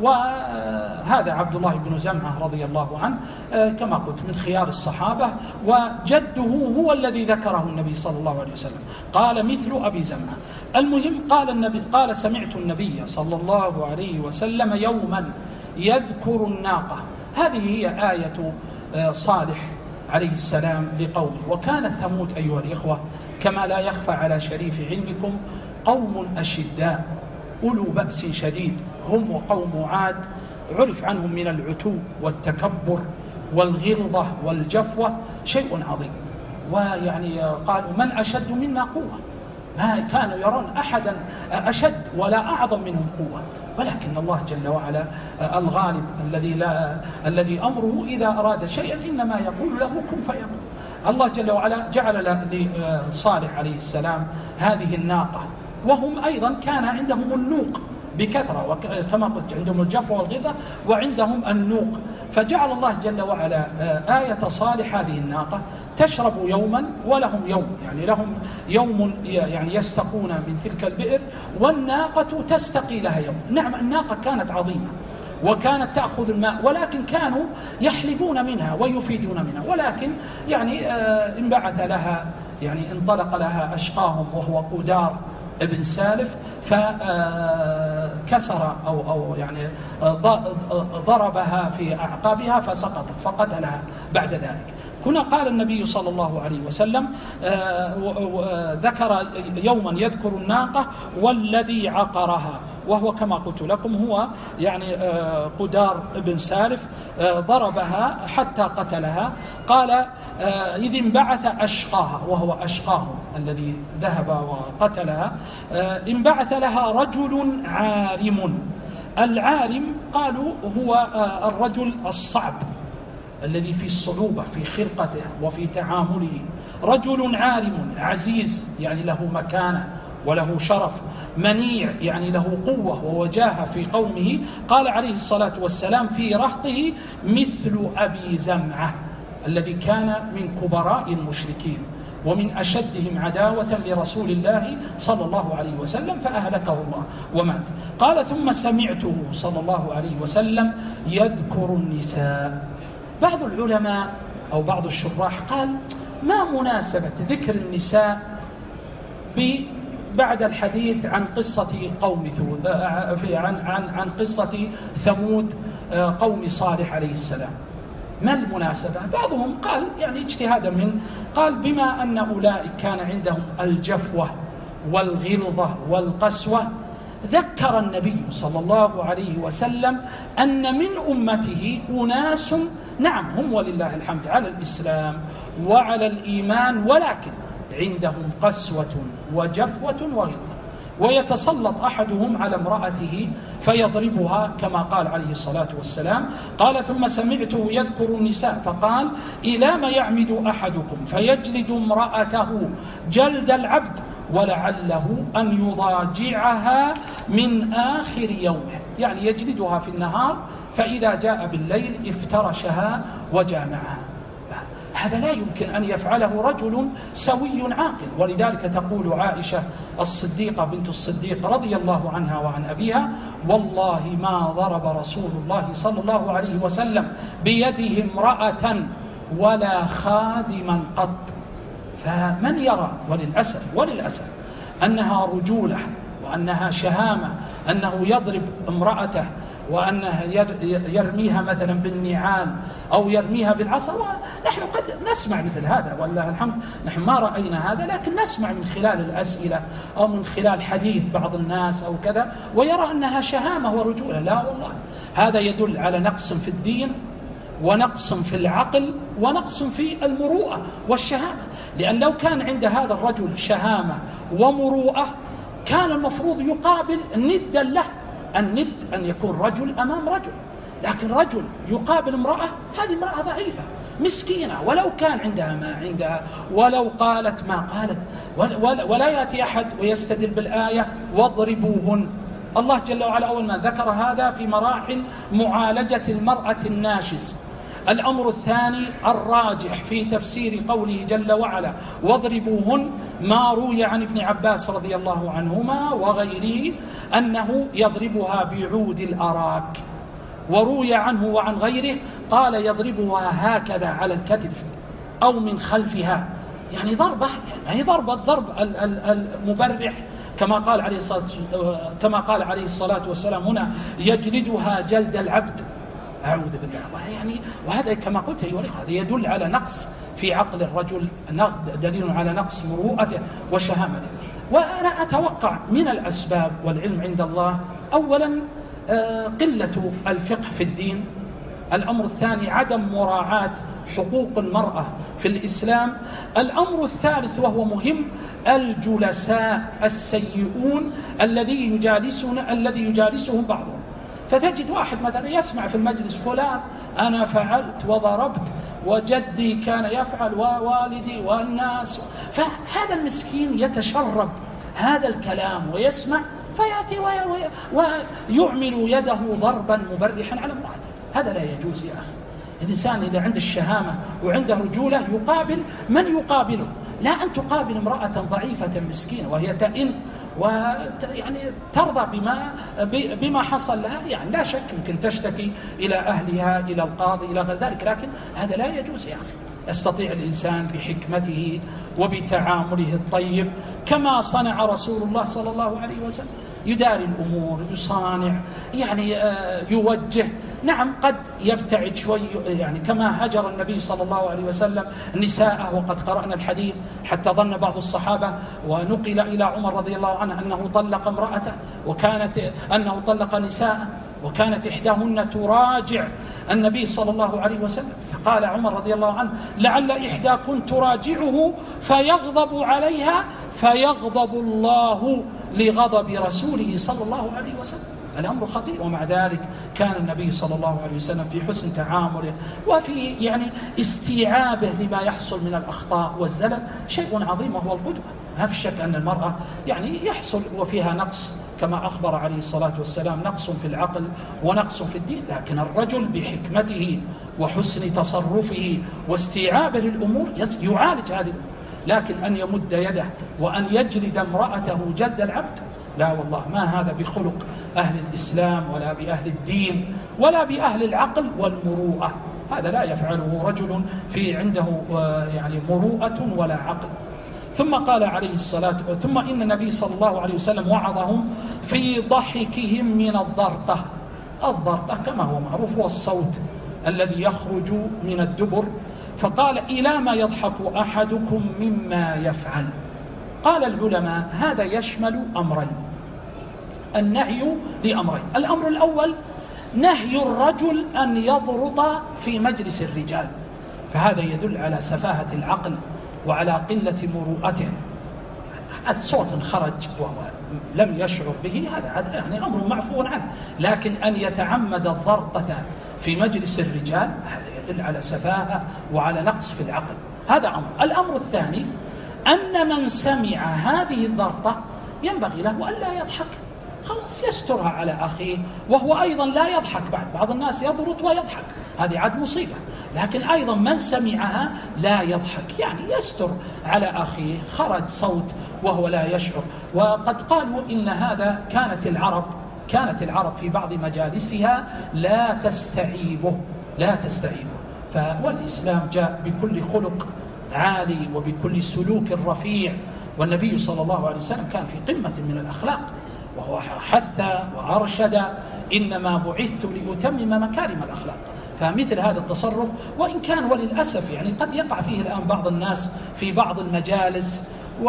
وهذا عبد الله بن زمعة رضي الله عنه كما قلت من خيار الصحابة، وجده هو الذي ذكره النبي صلى الله عليه وسلم، قال مثل أبي زمعة. المهم قال النبي قال سمعت النبي صلى الله عليه وسلم يوما يذكر الناقة. هذه هي آية صالح عليه السلام لقومه. وكانت ثمود أيها الإخوة كما لا يخفى على شريف علمكم قوم أشداء أولو بأس شديد، هم وقوم عاد عرف عنهم من العتو والتكبر والغلظة والجفوة شيء عظيم. ويعني قالوا من أشد منا قوة، ما كانوا يرون أحدا أشد ولا أعظم منهم قوة، ولكن الله جل وعلا الغالب الذي لا الذي أمره إذا أراد شيئا إنما يقول له كن فيكون. الله جل وعلا جعل لصالح عليه السلام هذه الناقة، وهم أيضا كان عندهم النوق بكثرة، كما قلت عندهم الجفوة والغلظة وعندهم النوق، فجعل الله جل وعلا آية صالح هذه الناقة تشرب يوما ولهم يوم، يعني لهم يوم يعني يستقون من تلك البئر، والناقة تستقي لها يوم. نعم، الناقة كانت عظيمة وكانت تأخذ الماء، ولكن كانوا يحلبون منها ويفيدون منها، ولكن يعني انبعث لها يعني انطلق لها أشقاهم وهو قدار ابن سالف، فكسر أو, أو يعني ضربها في أعقابها فسقطت فقتلها بعد ذلك. هنا قال النبي صلى الله عليه وسلم ذكر يوما يذكر الناقة والذي عقرها، وهو كما قلت لكم هو يعني قدار ابن سالف ضربها حتى قتلها. قال إذ انبعث أشقاها، وهو أشقاهم الذي ذهب وقتلها، انبعث لها رجل عارم. العارم قالوا هو الرجل الصعب الذي في الصعوبة في خلقته وفي تعامله، رجل عارم عزيز يعني له مكانة وله شرف، منيع يعني له قوة ووجاهة في قومه. قال عليه الصلاة والسلام في رهطه مثل أبي زمعة الذي كان من كبراء المشركين ومن أشدهم عداوة لرسول الله صلى الله عليه وسلم، فأهلكه الله ومات. قال ثم سمعته صلى الله عليه وسلم يذكر النساء. بعض العلماء أو بعض الشراح قال ما مناسبة ذكر النساء بعد الحديث عن قصة قوم ثمود، عن, عن, عن قصة ثمود قوم صالح عليه السلام، ما المناسبة؟ بعضهم قال يعني اجتهادا من قال بما أن أولئك كان عندهم الجفوة والغلظة والقسوة، ذكر النبي صلى الله عليه وسلم أن من أمته أناس نعم هم ولله الحمد على الإسلام وعلى الإيمان، ولكن عندهم قسوة وجفوة وغلظة، ويتسلط أحدهم على امرأته فيضربها كما قال عليه الصلاة والسلام. قال ثم سمعته يذكر النساء فقال إلى ما يعمد أحدكم فيجلد امرأته جلد العبد ولعله أن يضاجعها من آخر يومه، يعني يجلدها في النهار فإذا جاء بالليل افترشها وجامعها. هذا لا يمكن أن يفعله رجل سوي عاقل. ولذلك تقول عائشة الصديقة بنت الصديق رضي الله عنها وعن أبيها: والله ما ضرب رسول الله صلى الله عليه وسلم بيده امرأة ولا خادما قط. فمن يرى وللأسف وللأسف أنها رجولة وأنها شهامة، أنه يضرب امرأته وأنه يرميها مثلا بالنعال أو يرميها بالعصا، ونحن قد نسمع مثل هذا والله الحمد، نحن ما رأينا هذا، لكن نسمع من خلال الأسئلة أو من خلال حديث بعض الناس أو كذا، ويرى أنها شهامة ورجولة. لا والله، هذا يدل على نقص في الدين ونقص في العقل ونقص في المروءة والشهامة. لأن لو كان عند هذا الرجل شهامة ومروءة كان المفروض يقابل ندا له. الند أن يكون رجل أمام رجل، لكن رجل يقابل امرأة، هذه امرأة ضعيفة مسكينة، ولو كان عندها ما عندها، ولو قالت ما قالت، ولا يأتي أحد ويستدل بالآية واضربوهن. الله جل وعلا أول ما ذكر هذا في مراحل معالجة المرأة الناشز. الأمر الثاني الراجح في تفسير قوله جل وعلا واضربوهن ما روي عن ابن عباس رضي الله عنهما وغيره أنه يضربها بعود الأراك، وروي عنه وعن غيره قال يضربها هكذا على الكتف أو من خلفها، يعني ضربة، يعني ضربة ضرب المبرح كما قال عليه الصلاة كما قال عليه الصلاة والسلام هنا يجلدها جلد العبد. أعوذ بالله. يعني وهذا كما قلت أيها الأخوة هذا يدل على نقص في عقل الرجل، دليل على نقص مروءته وشهامته. وأنا أتوقع من الأسباب والعلم عند الله أولا قلة الفقه في الدين. الأمر الثاني عدم مراعاة حقوق المرأة في الإسلام. الأمر الثالث وهو مهم الجلساء السيئون الذي يجالسون الذي يجالسهم بعضهم. فتجد واحد مثلا يسمع في المجلس فلان أنا فعلت وضربت وجدي كان يفعل ووالدي والناس، فهذا المسكين يتشرب هذا الكلام ويسمع فيأتي ويعمل يده ضربا مبرحا على امرأته. هذا لا يجوز يا أخي. الإنسان إذا عنده الشهامة وعنده رجولة يقابل من يقابله، لا أن تقابل امرأة ضعيفة مسكينة وهي تئن ويعني ترضى بما بما حصل لها. يعني لا شك يمكن تشتكي إلى أهلها إلى القاضي إلى غير ذلك، لكن هذا لا يجوز يا أخي. يستطيع الإنسان بحكمته وبتعامله الطيب كما صنع رسول الله صلى الله عليه وسلم يداري الأمور، يصانع، يعني يوجه. نعم قد يبتعد شوي، يعني كما هجر النبي صلى الله عليه وسلم نساءه، وقد قرأنا الحديث حتى ظن بعض الصحابة ونقل إلى عمر رضي الله عنه أنه طلق امرأته وكانت أنه طلق نساءه وكانت إحداهن تراجع النبي صلى الله عليه وسلم، فقال عمر رضي الله عنه لعل إحداكن تراجعه فيغضب عليها فيغضب الله لغضب رسوله صلى الله عليه وسلم. الأمر خطير، ومع ذلك كان النبي صلى الله عليه وسلم في حسن تعامله وفي يعني استيعابه لما يحصل من الأخطاء والزلل شيء عظيم وهو القدوة. ما في شك أن المرأة يعني يحصل وفيها نقص كما أخبر عليه الصلاة والسلام، نقص في العقل ونقص في الدين، لكن الرجل بحكمته وحسن تصرفه واستيعابه للأمور يعالج هذه الأمور. لكن أن يمد يده وأن يجلد امرأته جلد العبد، لا والله، ما هذا بخلق أهل الإسلام ولا بأهل الدين ولا بأهل العقل والمروءة. هذا لا يفعله رجل في عنده يعني مروءة ولا عقل. ثم قال عليه الصلاة ثم إن النبي صلى الله عليه وسلم وعظهم في ضحكهم من الضرطة. الضرطة كما هو معروف هو الصوت الذي يخرج من الدبر. فقال إلى ما يضحك أحدكم مما يفعل. قال العلماء هذا يشمل أمرين، النهي لأمرين. الأمر الأول نهي الرجل أن يضرط في مجلس الرجال، فهذا يدل على سفاهة العقل وعلى قلة مروءته. صوت خرج وهو لم يشعر به هذا يعني أمر معفو عنه، لكن أن يتعمد الضرطة في مجلس الرجال هذا يدل على سفاهة وعلى نقص في العقل. هذا أمر. الأمر الثاني أن من سمع هذه الضرطة ينبغي له أن لا يضحك، خلاص يسترها على أخيه، وهو أيضا لا يضحك. بعد بعض الناس يضرط ويضحك، هذه عاد مصيبة. لكن أيضا من سمعها لا يضحك، يعني يستر على أخيه، خرج صوت وهو لا يشعر. وقد قالوا إن هذا كانت العرب كانت العرب في بعض مجالسها لا تستعيبه لا تستعيبه فالإسلام جاء بكل خلق عالي وبكل سلوك رفيع، والنبي صلى الله عليه وسلم كان في قمة من الأخلاق، وهو حث وأرشد: إنما بعثت لأتمم مكارم الأخلاق. فمثل هذا التصرف، وإن كان وللأسف يعني قد يقع فيه الآن بعض الناس في بعض المجالس،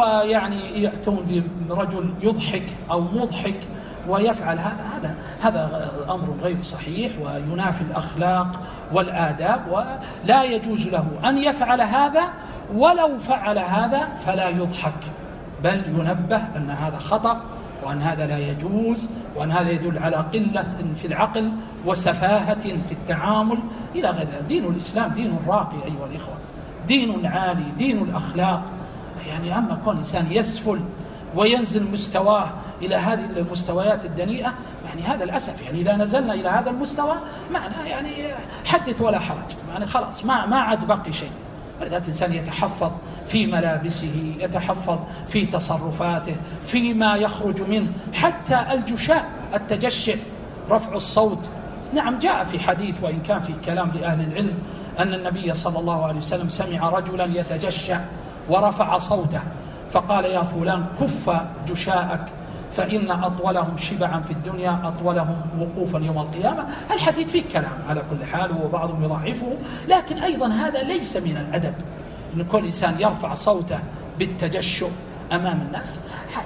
ويعني يأتون برجل يضحك أو مضحك ويفعل هذا هذا هذا أمر غير صحيح وينافي الأخلاق والآداب، ولا يجوز له أن يفعل هذا. ولو فعل هذا فلا يضحك، بل ينبه أن هذا خطأ، وأن هذا لا يجوز، وأن هذا يدل على قلة في العقل وسفاهة في التعامل إلى غير ذلك. دين الإسلام دين راقي أيها الإخوة، دين عالي، دين الأخلاق. يعني أما كون إنسان يسفل وينزل مستواه إلى هذه المستويات الدنيئة، يعني هذا الأسف. يعني إذا نزلنا إلى هذا المستوى معنا يعني حدث ولا حرج، يعني خلاص ما ما عاد بقي شيء. ولذلك الإنسان يتحفظ في ملابسه، يتحفظ في تصرفاته، فيما يخرج منه، حتى الجشاء، التجشع، رفع الصوت. نعم جاء في حديث، وإن كان في كلام لأهل العلم، أن النبي صلى الله عليه وسلم سمع رجلا يتجشع ورفع صوته فقال: يا فلان كف جشاءك فإن أطولهم شبعا في الدنيا أطولهم وقوفا يوم القيامة. الحديث فيه كلام على كل حال، وبعضهم يضعفه، لكن أيضا هذا ليس من الأدب أن كل إنسان يرفع صوته بالتجشؤ أمام الناس.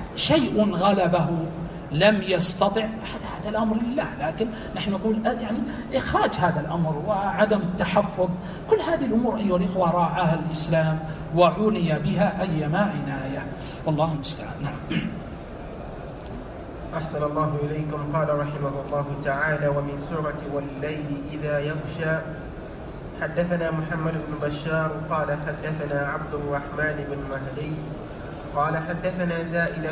شيء غلبه لم يستطع، هذا الأمر لله، لكن نحن نقول يعني إخراج هذا الأمر وعدم التحفظ، كل هذه الأمور أيها الإخوة راعاها الإسلام وعني بها أيما عناية، والله المستعان. نعم. أحسن الله إليكم. قال رحمه الله تعالى: ومن سورة والليل إذا يغشى. حدثنا محمد بن بشار قال حدثنا عبد الرحمن بن مهدي قال حدثنا زائدة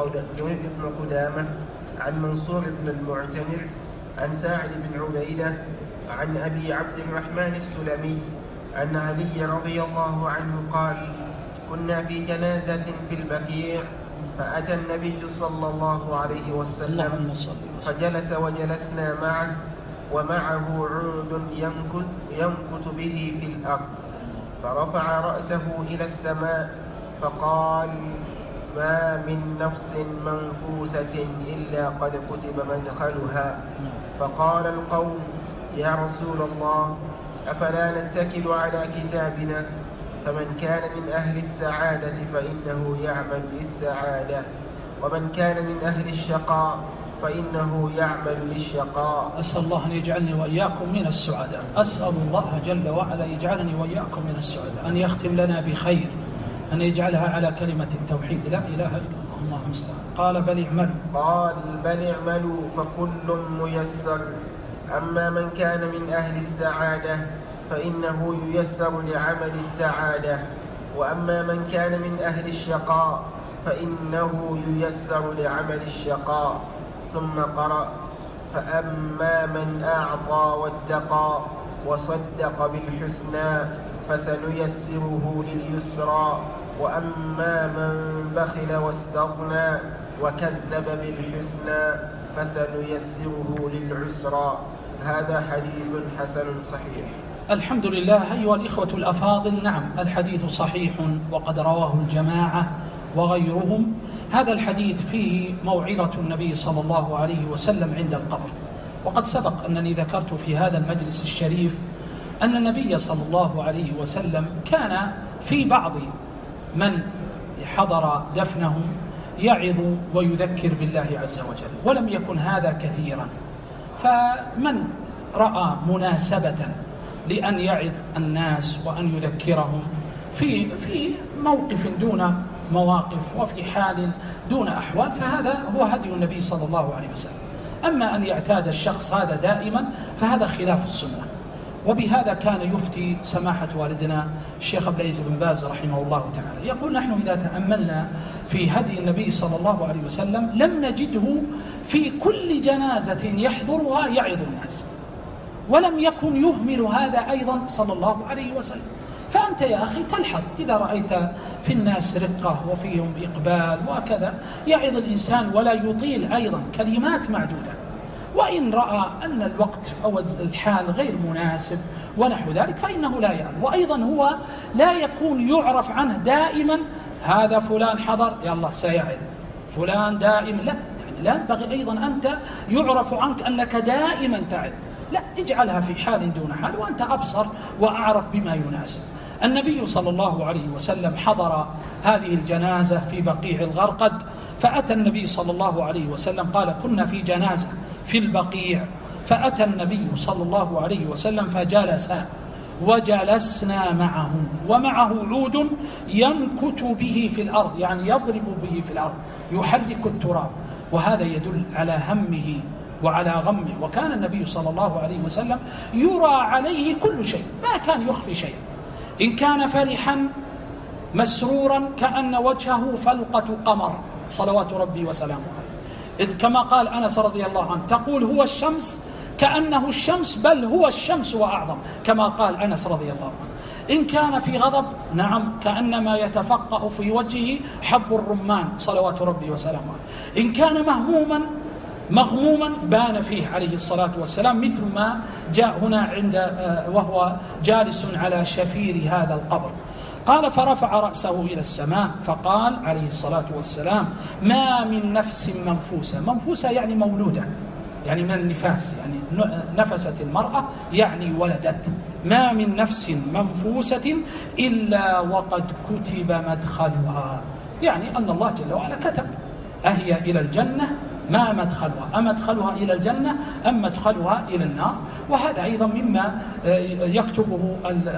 بن قدامة عن منصور بن المعتمر عن ساعد بن عبيدة عن أبي عبد الرحمن السلمي عن علي رضي الله عنه قال: كنا في جنازة في البقيع، فأتى النبي صلى الله عليه وسلم فجلس وجلسنا معه، ومعه عود ينكت, ينكت به في الأرض، فرفع رأسه إلى السماء فقال: ما من نفس منفوسة إلا قد كتب مدخلها. فقال القوم: يا رسول الله، أفلا نتكل على كتابنا؟ فمن كان من أهل السعادة فإنه يعمل للسعادة، ومن كان من أهل الشقاء فإنه يعمل للشقاء. أسأل الله أن يجعلني وإياكم من السعداء، أسأل الله جل وعلا يجعلني وإياكم من السعداء، أن يختم لنا بخير، أن يجعلها على كلمة التوحيد لا إله إلا الله، اللهم المستعان. قال: بل اعملوا قال بل اعملوا فكل ميسر، أما من كان من أهل السعادة فإنه ييسر لعمل السعادة، وأما من كان من أهل الشقاء فإنه ييسر لعمل الشقاء. ثم قرأ: فأما من أعطى واتقى وصدق بالحسنى فسنيسره لليسرى، وأما من بخل واستغنى وكذب بالحسنى فسنيسره للعسرى. هذا حديث حسن صحيح. الحمد لله. أيها الإخوة الأفاضل، نعم الحديث صحيح وقد رواه الجماعة وغيرهم. هذا الحديث فيه موعظة النبي صلى الله عليه وسلم عند القبر، وقد سبق أنني ذكرت في هذا المجلس الشريف أن النبي صلى الله عليه وسلم كان في بعض من حضر دفنه يعظ ويذكر بالله عز وجل، ولم يكن هذا كثيرا. فمن رأى مناسبة لأن يعظ الناس وأن يذكرهم في في موقف دون مواقف وفي حال دون أحوال، فهذا هو هدي النبي صلى الله عليه وسلم. أما أن يعتاد الشخص هذا دائما فهذا خلاف السنة، وبهذا كان يفتي سماحة والدنا الشيخ عبد العزيز بن باز رحمه الله تعالى. يقول: نحن إذا تأملنا في هدي النبي صلى الله عليه وسلم لم نجده في كل جنازة يحضرها يعظ الناس، ولم يكن يهمل هذا أيضا صلى الله عليه وسلم. فأنت يا أخي تلحظ إذا رأيت في الناس رقة وفيهم إقبال وكذا يعظ الإنسان ولا يطيل أيضا كلمات معدودة. وإن رأى أن الوقت أو الحال غير مناسب ونحو ذلك فإنه لا يعظ. وأيضا هو لا يكون يعرف عنه دائما هذا فلان حضر يلا سيعظ، فلان دائما لا، يعني لا ينبغي أيضا أنت يعرف عنك أنك دائما تعظ، لا، اجعلها في حال دون حال وأنت أبصر وأعرف بما يناسب. النبي صلى الله عليه وسلم حضر هذه الجنازة في بقيع الغرقد، فأتى النبي صلى الله عليه وسلم قال: كنا في جنازة في البقيع، فأتى النبي صلى الله عليه وسلم فجلس وجلسنا معه، ومعه عود ينكت به في الأرض، يعني يضرب به في الأرض يحرك التراب، وهذا يدل على همه وعلى غمه. وكان النبي صلى الله عليه وسلم يرى عليه كل شيء، ما كان يخفي شيء. إن كان فرحا مسرورا كأن وجهه فلقة قمر صلوات ربي وسلامه عليه، إذ كما قال أنس رضي الله عنه: تقول هو الشمس كأنه الشمس بل هو الشمس وأعظم، كما قال أنس رضي الله عنه. إن كان في غضب نعم كأنما يتفقأ في وجهه حب الرمان صلوات ربي وسلامه عليه. إن كان مهموما مغموما بان فيه عليه الصلاة والسلام، مثل ما جاء هنا عند وهو جالس على شفير هذا القبر. قال: فرفع رأسه إلى السماء فقال عليه الصلاة والسلام: ما من نفس منفوسة، منفوسة يعني مولودة، يعني من النفاس، يعني نفست المرأة يعني ولدت، ما من نفس منفوسة إلا وقد كتب مدخلها، يعني أن الله جل وعلا كتب أهي إلى الجنة ما مدخلها، أمدخلها إلى الجنة أم مدخلها إلى النار. وهذا أيضا مما يكتبه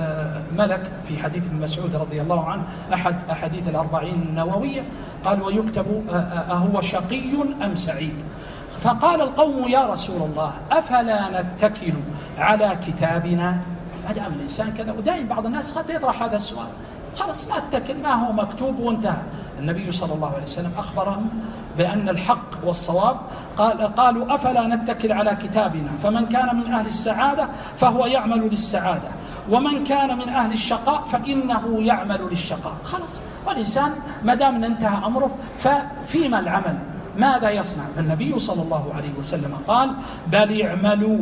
الملك في حديث ابن مسعود رضي الله عنه، أحد أحاديث الأربعين النووية، قال: ويكتب أهو شقي أم سعيد؟ فقال القوم: يا رسول الله أفلا نتكل على كتابنا؟ هذا أمر الإنسان كذا. ودائما بعض الناس قد يطرح هذا السؤال، خلاص نتكل ما هو مكتوب وانتهى. النبي صلى الله عليه وسلم أخبرهم بأن الحق والصواب قال قالوا: أفلا نتكل على كتابنا؟ فمن كان من أهل السعادة فهو يعمل للسعادة، ومن كان من أهل الشقاء فإنه يعمل للشقاء. خلاص، والإنسان ما دام انتهى أمره ففيما العمل ماذا يصنع؟ فالنبي صلى الله عليه وسلم قال: بل اعملوا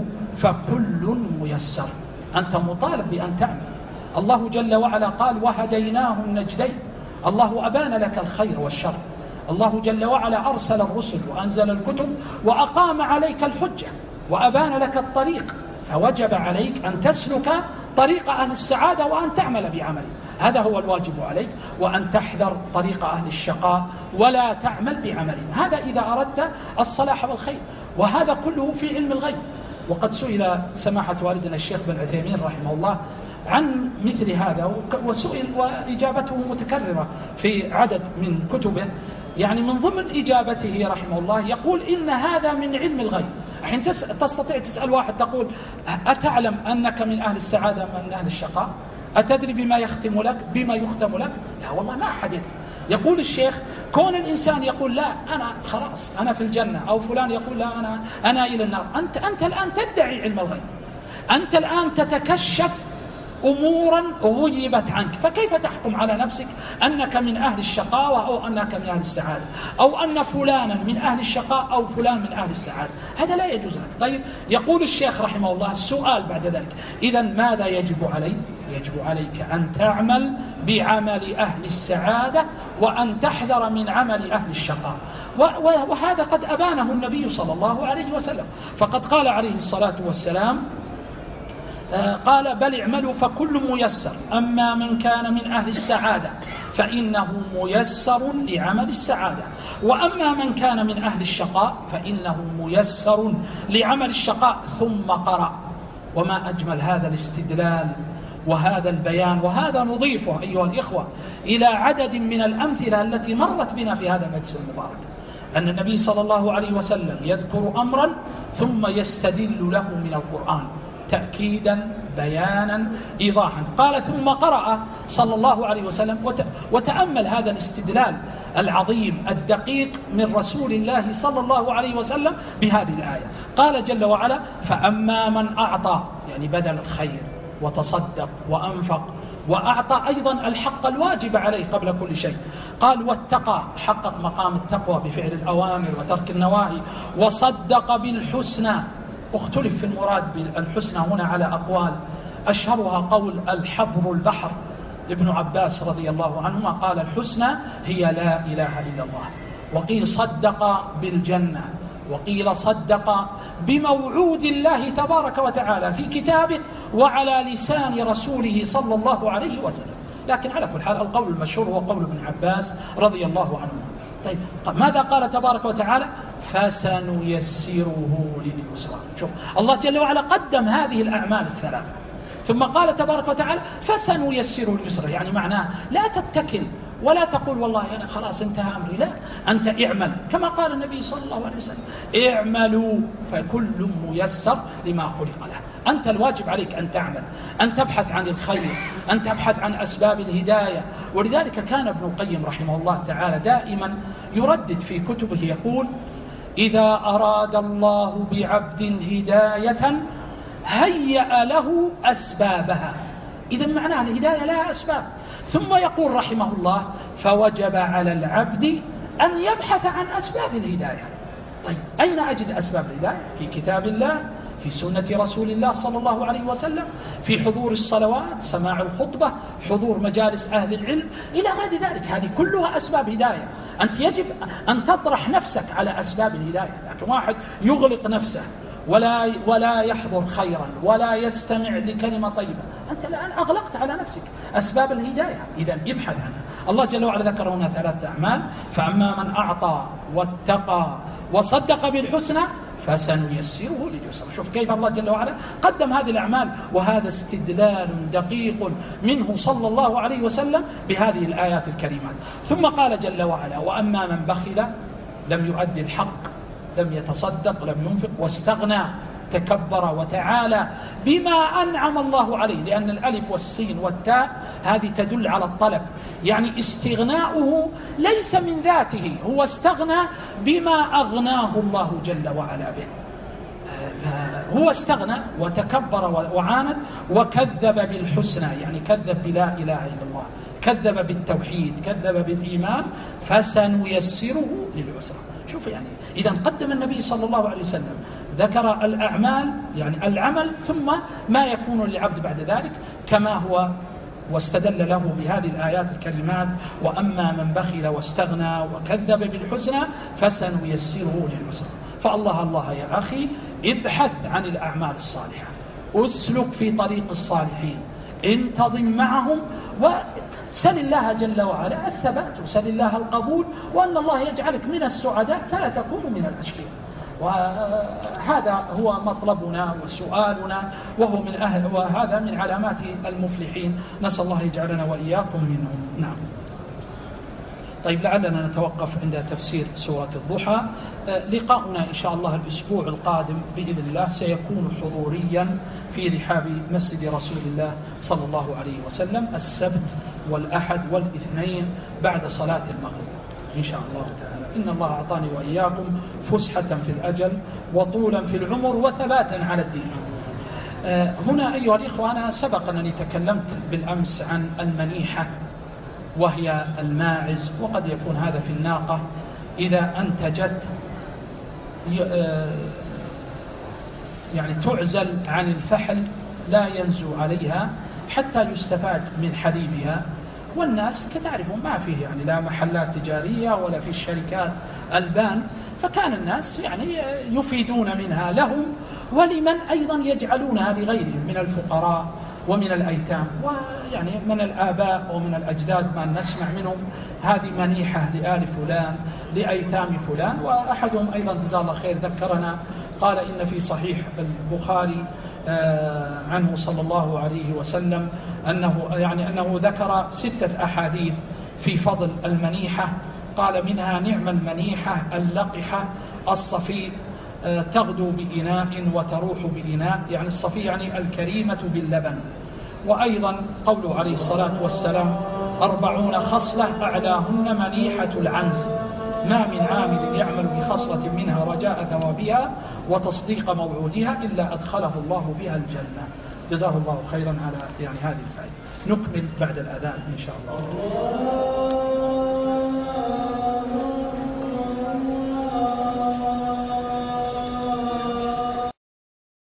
فكل ميسر. أنت مطالب بأن تعمل. الله جل وعلا قال: وهديناه النجدين، الله أبان لك الخير والشر. الله جل وعلا أرسل الرسل وأنزل الكتب وأقام عليك الحجة وأبان لك الطريق، فوجب عليك أن تسلك طريق أهل السعادة وأن تعمل بعمل، هذا هو الواجب عليك، وأن تحذر طريق أهل الشقاء ولا تعمل بعمل، هذا إذا أردت الصلاح والخير. وهذا كله في علم الغيب. وقد سئل سماحة والدنا الشيخ بن عثيمين رحمه الله عن مثل هذا، وسئل وإجابته متكررة في عدد من كتبه، يعني من ضمن إجابته رحمه الله يقول: إن هذا من علم الغيب. حين تستطيع تسأل واحد تقول: أتعلم أنك من أهل السعادة من أهل الشقاء؟ أتدري بما يختم لك بما يختم لك؟ لا والله ما أحد يدري. يقول الشيخ: كون الإنسان يقول لا أنا خلاص أنا في الجنة، أو فلان يقول لا أنا أنا إلى النار، أنت أنت الآن تدعي علم الغيب، أنت الآن تتكشف أمورا غيبت عنك، فكيف تحكم على نفسك أنك من أهل الشقاوة أو أنك من أهل السعادة، أو أن فلانا من أهل الشقاء أو فلان من أهل السعادة؟ هذا لا يجوز لك. طيب، يقول الشيخ رحمه الله السؤال بعد ذلك: إذا ماذا يجب علي؟ يجب عليك أن تعمل بعمل أهل السعادة وأن تحذر من عمل أهل الشقاء. وهذا قد أبانه النبي صلى الله عليه وسلم، فقد قال عليه الصلاة والسلام قال: بل اعملوا فكل ميسر، أما من كان من أهل السعادة فإنه ميسر لعمل السعادة، وأما من كان من أهل الشقاء فإنه ميسر لعمل الشقاء. ثم قرأ. وما أجمل هذا الاستدلال وهذا البيان، وهذا نضيفه أيها الإخوة إلى عدد من الأمثلة التي مرت بنا في هذا المجلس المبارك، أن النبي صلى الله عليه وسلم يذكر أمرا ثم يستدل له من القرآن تأكيدا بيانا إيضاحا. قال ثم قرأ صلى الله عليه وسلم وتأمل هذا الاستدلال العظيم الدقيق من رسول الله صلى الله عليه وسلم بهذه الآية. قال جل وعلا فأما من أعطى يعني بدل الخير وتصدق وأنفق وأعطى أيضا الحق الواجب عليه قبل كل شيء. قال واتقى حقق مقام التقوى بفعل الأوامر وترك النواهي وصدق بالحسنى. اختلف في المراد بالحسنى هنا على أقوال أشهرها قول الحبر البحر ابن عباس رضي الله عنهما قال الحسنى هي لا إله إلا الله، وقيل صدق بالجنة، وقيل صدق بموعود الله تبارك وتعالى في كتابه وعلى لسان رسوله صلى الله عليه وسلم. لكن على كل حال القول المشهور هو قول ابن عباس رضي الله عنه. طيب ماذا قال تبارك وتعالى؟ فسنيسره لليسرى. شوف الله جل وعلا قدم هذه الأعمال الثلاثة ثم قال تبارك وتعالى فسنيسره لليسرى، يعني معناه لا تتكل ولا تقول والله أنا خلاص انتهى أمري، لا، أنت اعمل كما قال النبي صلى الله عليه وسلم اعملوا فكل ميسر لما خلق له. أنت الواجب عليك أن تعمل، أن تبحث عن الخير، أن تبحث عن أسباب الهداية. ولذلك كان ابن القيم رحمه الله تعالى دائما يردد في كتبه يقول إذا أراد الله بعبد هداية هيأ له أسبابها. إذا معناها الهداية لها أسباب. ثم يقول رحمه الله فوجب على العبد أن يبحث عن أسباب الهداية. طيب أين أجد أسباب الهداية؟ في كتاب الله، في سنة رسول الله صلى الله عليه وسلم، في حضور الصلوات، سماع الخطبة، حضور مجالس أهل العلم إلى غير ذلك. هذه كلها أسباب هداية. أنت يجب أن تطرح نفسك على أسباب الهداية. لكن واحد يغلق نفسه ولا ولا يحضر خيرا ولا يستمع لكلمة طيبة، أنت الآن أغلقت على نفسك أسباب الهداية. إذا ابحث عنها. الله جل وعلا ذكر هنا ثلاثة أعمال: فأما من أعطى واتقى وصدق بالحسنى فسنيسره لليسرى. شوف كيف الله جل وعلا قدم هذه الأعمال، وهذا استدلال دقيق منه صلى الله عليه وسلم بهذه الآيات الكريمات. ثم قال جل وعلا وأما من بخل لم يؤدي الحق، لم يتصدق، لم ينفق، واستغنى، تكبر وتعالى بما أنعم الله عليه، لأن الألف والسين والتاء هذه تدل على الطلب، يعني استغناؤه ليس من ذاته، هو استغنى بما أغناه الله جل وعلا به. هو استغنى وتكبر وعاند وكذب بالحسنى، يعني كذب بلا إله إلا الله، كذب بالتوحيد، كذب بالإيمان، فسنيسره للعسرى. شوف يعني إذا قدم النبي صلى الله عليه وسلم ذكر الأعمال يعني العمل ثم ما يكون للعبد بعد ذلك كما هو، واستدل له بهذه الآيات الكريمات وأما من بخل واستغنى وكذب بالحسنى فسنيسره للعسرى. فالله الله يا أخي ابحث عن الأعمال الصالحة، أسلك في طريق الصالحين، انتظم معهم، وسل الله جل وعلا الثبات، وسل الله القبول، وأن الله يجعلك من السعداء فلا تكون من الأشقياء. وهذا هو مطلبنا وسؤالنا، وهو من أهل وهذا من علامات المفلحين. نسأل الله يجعلنا وإياكم منهم. نعم. طيب لعلنا نتوقف عند تفسير سورة الضحى. لقاؤنا إن شاء الله الأسبوع القادم بإذن الله سيكون حضوريا في رحاب مسجد رسول الله صلى الله عليه وسلم السبت والأحد والاثنين بعد صلاة المغرب إن شاء الله تعالى. إن الله أعطاني وإياكم فسحة في الأجل وطولا في العمر وثباتا على الدين. هنا أيها الإخوة أنا سبق أنني تكلمت بالأمس عن المنيحة، وهي الماعز، وقد يكون هذا في الناقة إذا أنتجت يعني تعزل عن الفحل لا ينزو عليها حتى يستفاد من حليبها. والناس كتعرفون ما فيه يعني لا محلات تجارية ولا في الشركات البان، فكان الناس يعني يفيدون منها لهم ولمن أيضا يجعلونها لغيرهم من الفقراء ومن الأيتام، ويعني من الآباء ومن الأجداد ما نسمع منهم هذه منيحة لآل فلان لأيتام فلان. وأحدهم أيضا جزاه الله خير ذكرنا قال إن في صحيح البخاري عنه صلى الله عليه وسلم أنه يعني أنه ذكر ستة أحاديث في فضل المنيحة. قال منها نعم المنيحة اللقحة الصفي تغدو بإناء وتروح بإناء، يعني الصفية يعني الكريمة باللبن. وأيضا قوله عليه الصلاة والسلام أربعون خصلة أعلاهن منيحة العنز، ما من عامل يعمل بخصلة منها رجاء ثوابها وتصديق موعودها إلا أدخله الله بها الجنة. جزاه الله خيرا على يعني هذه الفائدة. نكمل بعد الأذان إن شاء الله.